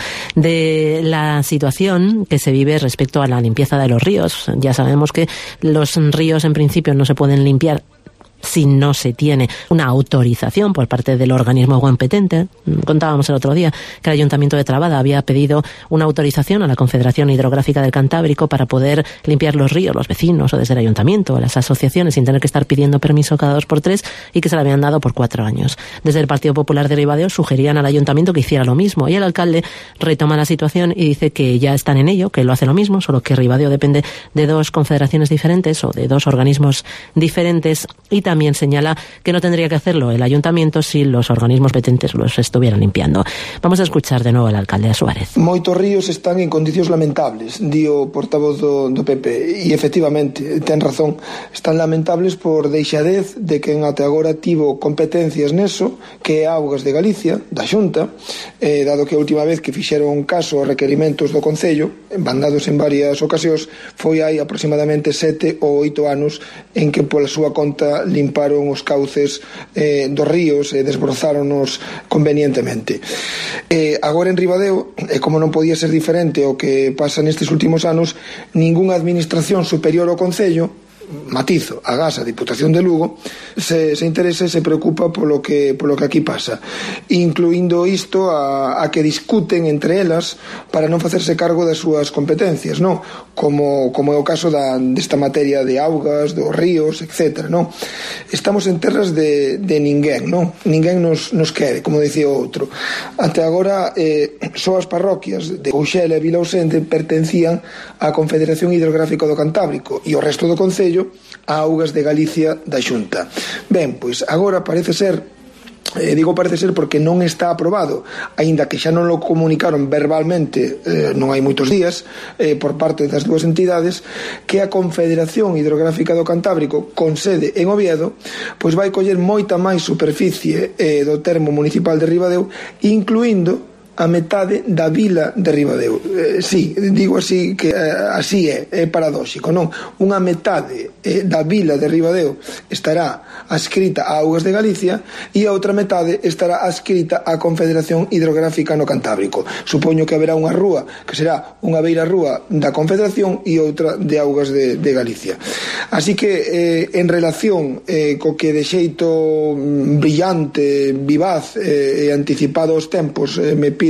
de la situación que se vive respecto a la limpieza de los ríos. Ya sabemos que los ríos en principio no se pueden limpiar si no se tiene una autorización por parte del organismo competente. Contábamos el otro día que el Ayuntamiento de Trabada había pedido una autorización a la Confederación Hidrográfica del Cantábrico para poder limpiar los ríos, los vecinos, o desde el Ayuntamiento o las asociaciones, sin tener que estar pidiendo permiso cada 2x3, y que se le habían dado por 4 años. Desde el Partido Popular de Ribadeo sugerían al Ayuntamiento que hiciera lo mismo, y el alcalde retoma la situación y dice que ya están en ello, que lo hace lo mismo, solo que Ribadeo depende de 2 confederaciones diferentes o de 2 organismos diferentes, y también señala que no tendría que hacerlo el Ayuntamiento si los organismos competentes los estuvieran limpiando. Vamos a escuchar de nuevo al alcalde Suárez. Moitos ríos están en condicións lamentables, di o portavoz do PP, e efectivamente ten razón, están lamentables por deixadez de quen até agora tivo competencias neso, que é Augas de Galicia, da Xunta, dado que a última vez que fixeron caso aos requerimentos do Concello, mandados en varias ocasións, foi hai aproximadamente 7 ou 8 anos en que pola súa conta limparon os cauces dos ríos e desbrozáronos convenientemente. Agora en Ribadeo, e como non podía ser diferente o que pasa nestes últimos anos, ningunha administración superior ao Concello, matizo, a Gasa, Diputación de Lugo, se interesa e se preocupa polo que aquí pasa, incluindo isto a que discuten entre elas para non facerse cargo das súas competencias, no? Como é o caso desta materia de augas, dos ríos, etc. No? Estamos en terras de ninguén, no? Ninguén nos quere, como dicía outro. Até agora só as parroquias de Couxela e Vilausente pertencían á Confederación Hidrográfica do Cantábrico e o resto do Concello a Augas de Galicia da Xunta. Ben, pois agora parece ser, digo parece ser porque non está aprobado, aínda que xa non lo comunicaron verbalmente, non hai moitos días, por parte das 2 entidades, que a Confederación Hidrográfica do Cantábrico, con sede en Oviedo, pois vai coller moita máis superficie do termo municipal de Ribadeo, incluindo a metade da vila de Ribadeo. Sí, digo así, que así é paradóxico, non? Unha metade da vila de Ribadeo estará adscrita a Augas de Galicia e a outra metade estará adscrita á Confederación Hidrográfica no Cantábrico. Supoño que haberá unha rúa que será unha beira rúa da Confederación e outra de Augas de Galicia. Así que en relación co que de xeito brillante, vivaz e anticipado aos tempos me pide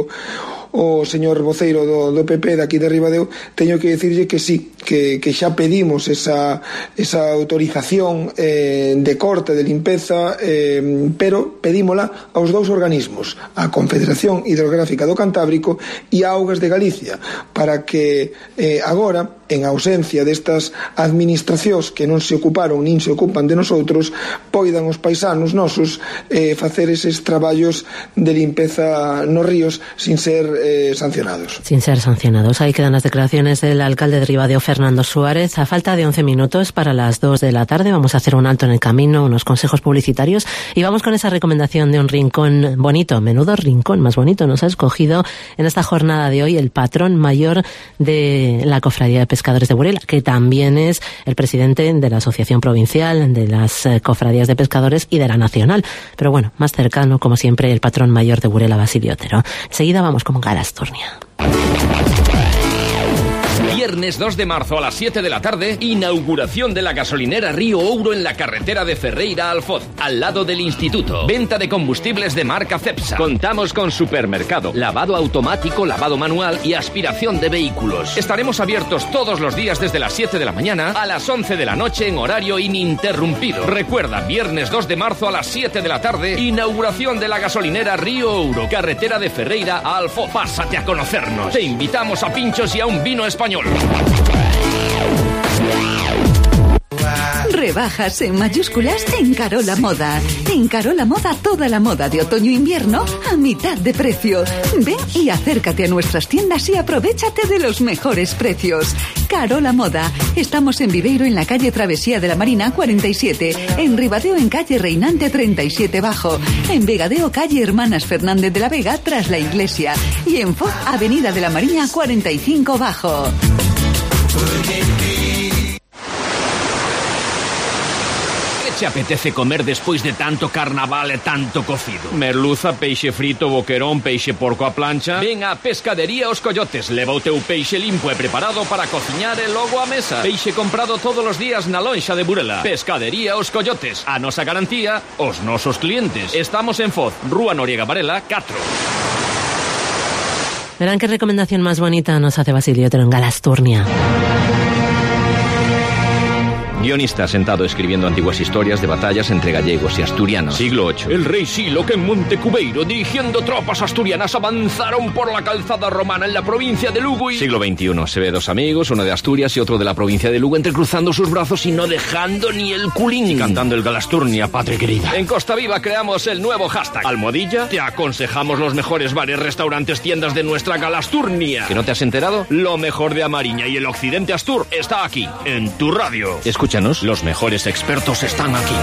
o señor voceiro do PP de aquí de Ribadeo, teño que dicirlle que sí, que xa pedimos esa autorización de corte, de limpeza, pero pedímola aos 2 organismos, a Confederación Hidrográfica do Cantábrico e a Augas de Galicia, para que agora, en ausencia destas administracións que non se ocuparon nin se ocupan de nosotros, poidan os paisanos nosos facer eses traballos de limpeza nos ríos sin ser sancionados. Sin ser sancionados. Ahí quedan las declaraciones del alcalde de Ribadeo, Fernando Suárez. A falta de 11 minutos para las 2 de la tarde, vamos a hacer un alto en el camino, unos consejos publicitarios, y vamos con esa recomendación de un rincón bonito. Menudo rincón más bonito nos ha escogido en esta jornada de hoy el patrón mayor de la Cofradía de Pescadores de Burela, que también es el presidente de la Asociación Provincial de las Cofradías de Pescadores y de la Nacional. Pero bueno, más cercano, como siempre, el patrón mayor de Burela, Basilio Otero. Enseguida vamos con Asturnia. Viernes 2 de marzo a las 7 de la tarde, inauguración de la gasolinera Río Ouro en la carretera de Ferreira a Alfoz, al lado del instituto. Venta de combustibles de marca Cepsa. Contamos con supermercado, lavado automático, lavado manual y aspiración de vehículos. Estaremos abiertos todos los días desde las 7 de la mañana a las 11 de la noche en horario ininterrumpido. Recuerda, viernes 2 de marzo a las 7 de la tarde, inauguración de la gasolinera Río Ouro, carretera de Ferreira a Alfoz. Pásate a conocernos. Te invitamos a pinchos y a un vino español. Rebajas en mayúsculas en Carola Moda. En Carola Moda, toda la moda de otoño-invierno a mitad de precio. Ven y acércate a nuestras tiendas y aprovéchate de los mejores precios. Carola Moda. Estamos en Viveiro, en la calle Travesía de la Marina 47. En Ribadeo, en calle Reinante 37 Bajo. En Vegadeo, calle Hermanas Fernández de la Vega, tras la iglesia. Y en Foz, avenida de la Marina 45 Bajo. ¿Te apetece comer despois de tanto carnaval e tanto cocido? Merluza, peixe frito, boquerón, peixe porco a plancha. Ven a Pescadería Os Coyotes. Leva o teu peixe limpo e preparado para cociñar e logo a mesa. Peixe comprado todos os días na lonxa de Burela. Pescadería Os Coyotes. A nosa garantía, os nosos clientes. Estamos en Foz, Rúa Noriega Varela, 4. Verán qué recomendación más bonita nos hace Basilio Otero en Galasturnia. Guionista sentado escribiendo antiguas historias de batallas entre gallegos y asturianos. Siglo VIII. El rey Silo, que en Montecubeiro, dirigiendo tropas asturianas, avanzaron por la calzada romana en la provincia de Lugo y... Siglo XXI. Se ve dos amigos, uno de Asturias y otro de la provincia de Lugo, entrecruzando sus brazos y no dejando ni el culín. Y cantando el Galasturnia, patria querida. En Costa Viva creamos el nuevo hashtag. Almohadilla, te aconsejamos los mejores bares, restaurantes, tiendas de nuestra Galasturnia. ¿Que no te has enterado? Lo mejor de Amariña y el occidente Astur está aquí, en tu radio. Escúchanos. Los mejores expertos están aquí.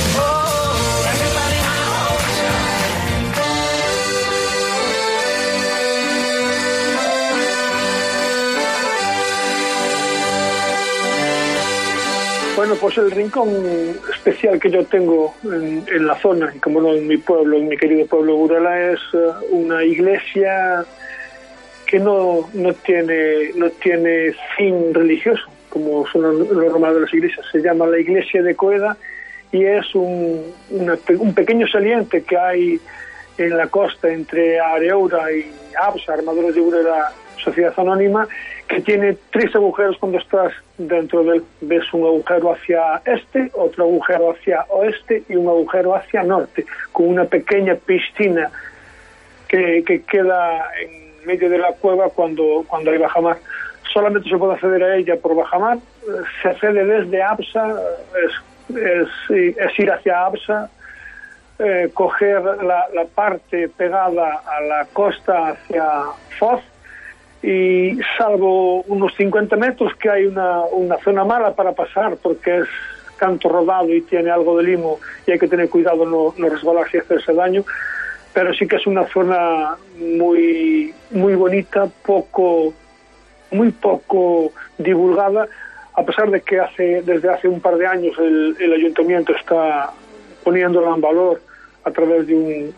Bueno, pues el rincón especial que yo tengo en la zona, y como no en mi pueblo, en mi querido pueblo Burela, es una iglesia que no tiene fin religioso, como son lo normal de las iglesias. Se llama la Iglesia de Coeda y es un pequeño saliente que hay en la costa entre Areoura y Absa, Armaduras de Burela, Sociedad Anónima, que tiene 3 agujeros cuando estás dentro de él. Ves un agujero hacia este, otro agujero hacia oeste y un agujero hacia norte, con una pequeña piscina que queda en medio de la cueva cuando hay bajamar. Solamente se puede acceder a ella por bajamar. Se accede desde Absa, es ir hacia Absa, coger la parte pegada a la costa hacia Foz, y salvo unos 50 metros que hay una zona mala para pasar porque es canto rodado y tiene algo de limo y hay que tener cuidado no resbalarse y hacerse daño, pero sí que es una zona muy, muy bonita, muy poco divulgada, a pesar de que desde hace un par de años el ayuntamiento está poniéndola en valor a través de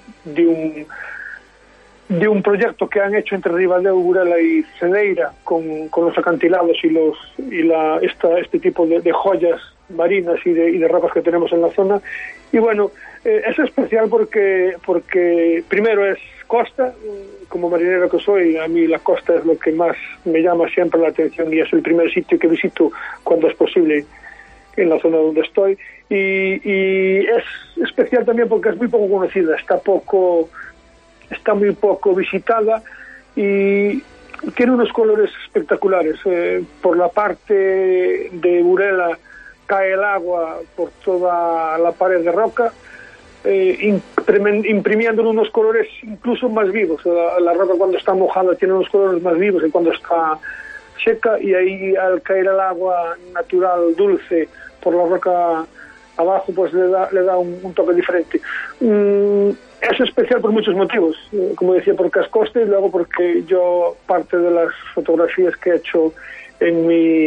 un proyecto que han hecho entre Ribadeo, Burela y Cedeira con los acantilados y este tipo de joyas marinas y de ropas que tenemos en la zona. Y bueno, es especial porque primero es costa. Como marinero que soy, a mí la costa es lo que más me llama siempre la atención y es el primer sitio que visito cuando es posible en la zona donde estoy. Y es especial también porque es muy poco conocida, está muy poco visitada y tiene unos colores espectaculares. Por la parte de Burela cae el agua por toda la pared de roca, imprimiendo unos colores incluso más vivos. La roca cuando está mojada tiene unos colores más vivos que cuando está seca, y ahí al caer el agua natural dulce por la roca abajo, pues le da un toque diferente. Es especial por muchos motivos, como decía, porque es costa, y luego porque yo parte de las fotografías que he hecho en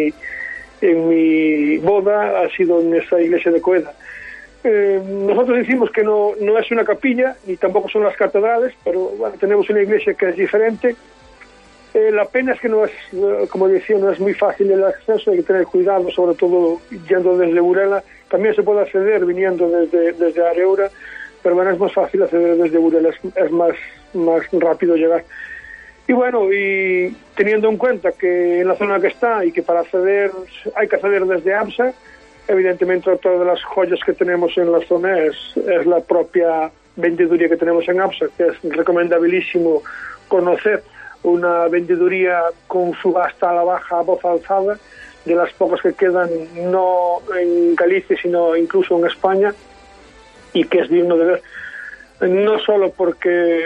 mi boda ha sido en esa iglesia de Coeda. Nosotros decimos que no es una capilla ni tampoco son las catedrales, pero bueno, tenemos una iglesia que es diferente, La pena es que no es, como decía, no es muy fácil el acceso, hay que tener cuidado, sobre todo yendo desde Burela. También se puede acceder viniendo desde Areura, pero bueno, es más fácil acceder desde Burela, es más rápido llegar. Y bueno, y teniendo en cuenta que en la zona que está y que para acceder hay que acceder desde AMSA, evidentemente todas las joyas que tenemos en la zona es la propia vendeduría que tenemos en AMSA, que es recomendabilísimo conocer una vendeduría con subasta a la baja a voz alzada, de las pocas que quedan no en Galicia sino incluso en España, y que es digno de ver. No solo por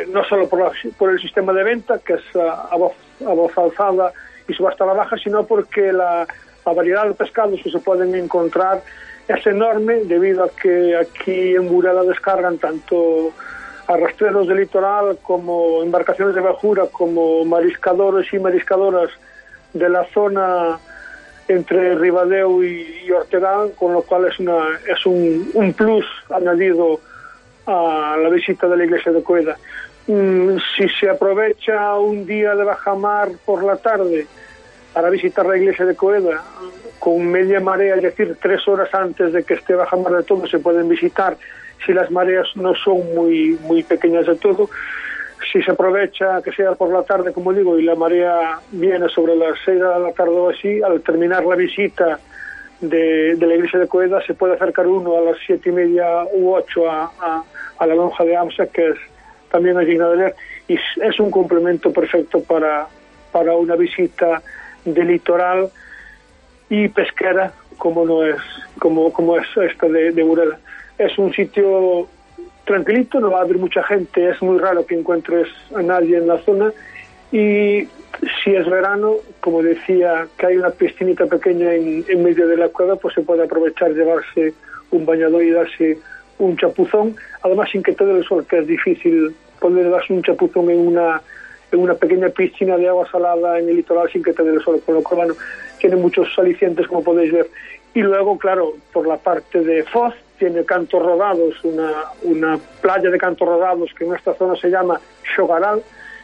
el sistema de venta, que es a voz alzada y subasta a la baja, sino porque la variedad de pescados que se pueden encontrar es enorme, debido a que aquí en Burela descargan tanto arrastreros de litoral como embarcaciones de bajura, como mariscadores y mariscadoras de la zona entre Ribadeo y Ortegán, con lo cual es un plus añadido a la visita de la iglesia de Coeda. Si se aprovecha un día de bajamar por la tarde para visitar la iglesia de Coeda con media marea, es decir, 3 horas antes de que esté bajamar de todo, se pueden visitar si las mareas no son muy pequeñas de todo. Si se aprovecha que sea por la tarde, como digo, y la marea viene sobre las 6 de la tarde o así, al terminar la visita de la iglesia de Coeda, se puede acercar uno a las 7:30 u 8 a la lonja de AMSA, que también es digna de ver, y es un complemento perfecto para una visita de litoral y pesquera, como es esta de Burela. Es un sitio tranquilito, no va a haber mucha gente, es muy raro que encuentres a nadie en la zona, y si es verano, como decía, que hay una piscinita pequeña en medio de la cueva, pues se puede aprovechar, llevarse un bañador y darse un chapuzón, además sin que te dé el sol, que es difícil poder darse un chapuzón en una pequeña piscina de agua salada en el litoral sin que te dé el sol, con lo cual, bueno, tiene muchos alicientes, como podéis ver. Y luego, claro, por la parte de Foz, tiene Cantos Rodados, una playa de Cantos Rodados que en esta zona se llama Xogaral,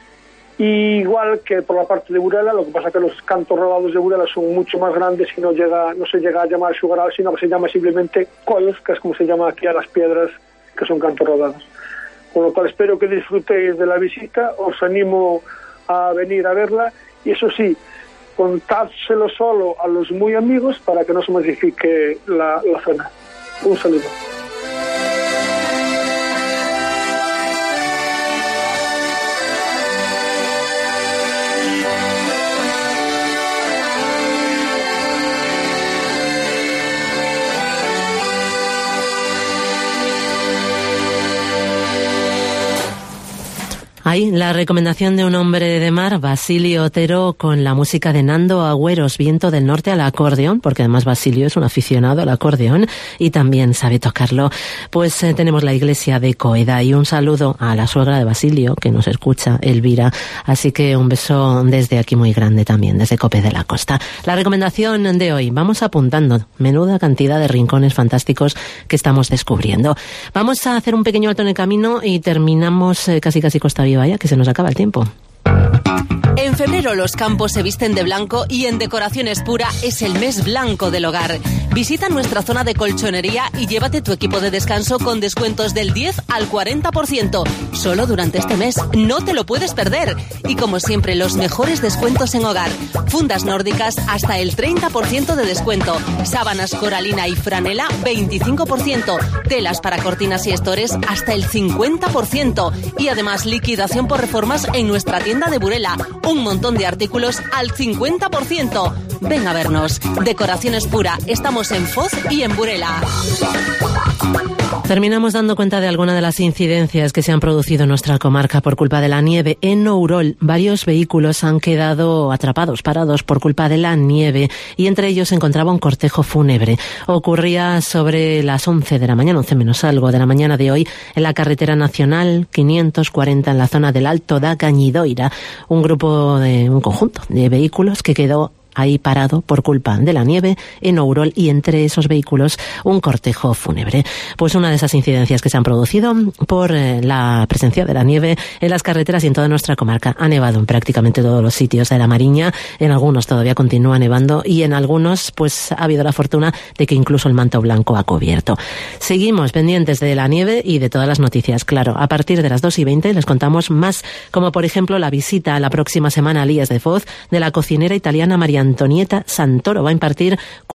y igual que por la parte de Burela, lo que pasa es que los Cantos Rodados de Burela son mucho más grandes y no se llega a llamar Xogaral, sino que se llama simplemente Colos, que es como se llama aquí a las piedras que son Cantos Rodados. Con lo cual espero que disfrutéis de la visita, os animo a venir a verla, y eso sí, contádselo solo a los muy amigos para que no se modifique la zona. Un saludo. Ahí la recomendación de un hombre de mar, Basilio Otero, con la música de Nando Agüeros, Viento del Norte, al acordeón, porque además Basilio es un aficionado al acordeón y también sabe tocarlo. Pues tenemos la iglesia de Coeda, y un saludo a la suegra de Basilio, que nos escucha, Elvira. Así que un beso desde aquí muy grande también, desde Cope de la Costa. La recomendación de hoy, vamos apuntando, menuda cantidad de rincones fantásticos que estamos descubriendo. Vamos a hacer un pequeño alto en el camino y terminamos casi Costa Viva, ya que se nos acaba el tiempo. En febrero los campos se visten de blanco y en Decoraciones Pura es el mes blanco del hogar. Visita nuestra zona de colchonería y llévate tu equipo de descanso con descuentos del 10 al 40%. Solo durante este mes, no te lo puedes perder. Y como siempre, los mejores descuentos en hogar. Fundas nórdicas hasta el 30% de descuento. Sábanas coralina y franela 25%. Telas para cortinas y estores hasta el 50%. Y además liquidación por reformas en nuestra tienda de Burela. Un montón de artículos al 50%. Ven a vernos. Decoraciones Pura. Estamos en Foz y en Burela. Terminamos dando cuenta de algunas de las incidencias que se han producido en nuestra comarca por culpa de la nieve. En Ourol, varios vehículos han quedado atrapados, parados por culpa de la nieve, y entre ellos se encontraba un cortejo fúnebre. Ocurría sobre las 11 de la mañana, 11 menos algo de la mañana de hoy, en la carretera nacional 540 en la zona del Alto da Cañidoira. Un conjunto de vehículos que quedó ahí parado por culpa de la nieve en Ourol, y entre esos vehículos un cortejo fúnebre. Pues una de esas incidencias que se han producido por la presencia de la nieve en las carreteras y en toda nuestra comarca. Ha nevado en prácticamente todos los sitios de la Mariña, en algunos todavía continúa nevando y en algunos pues ha habido la fortuna de que incluso el manto blanco ha cubierto. Seguimos pendientes de la nieve y de todas las noticias, claro. A partir de las 2:20 les contamos más, como por ejemplo la visita la próxima semana a Lías de Foz de la cocinera italiana María Antonieta Santoro. Va a impartir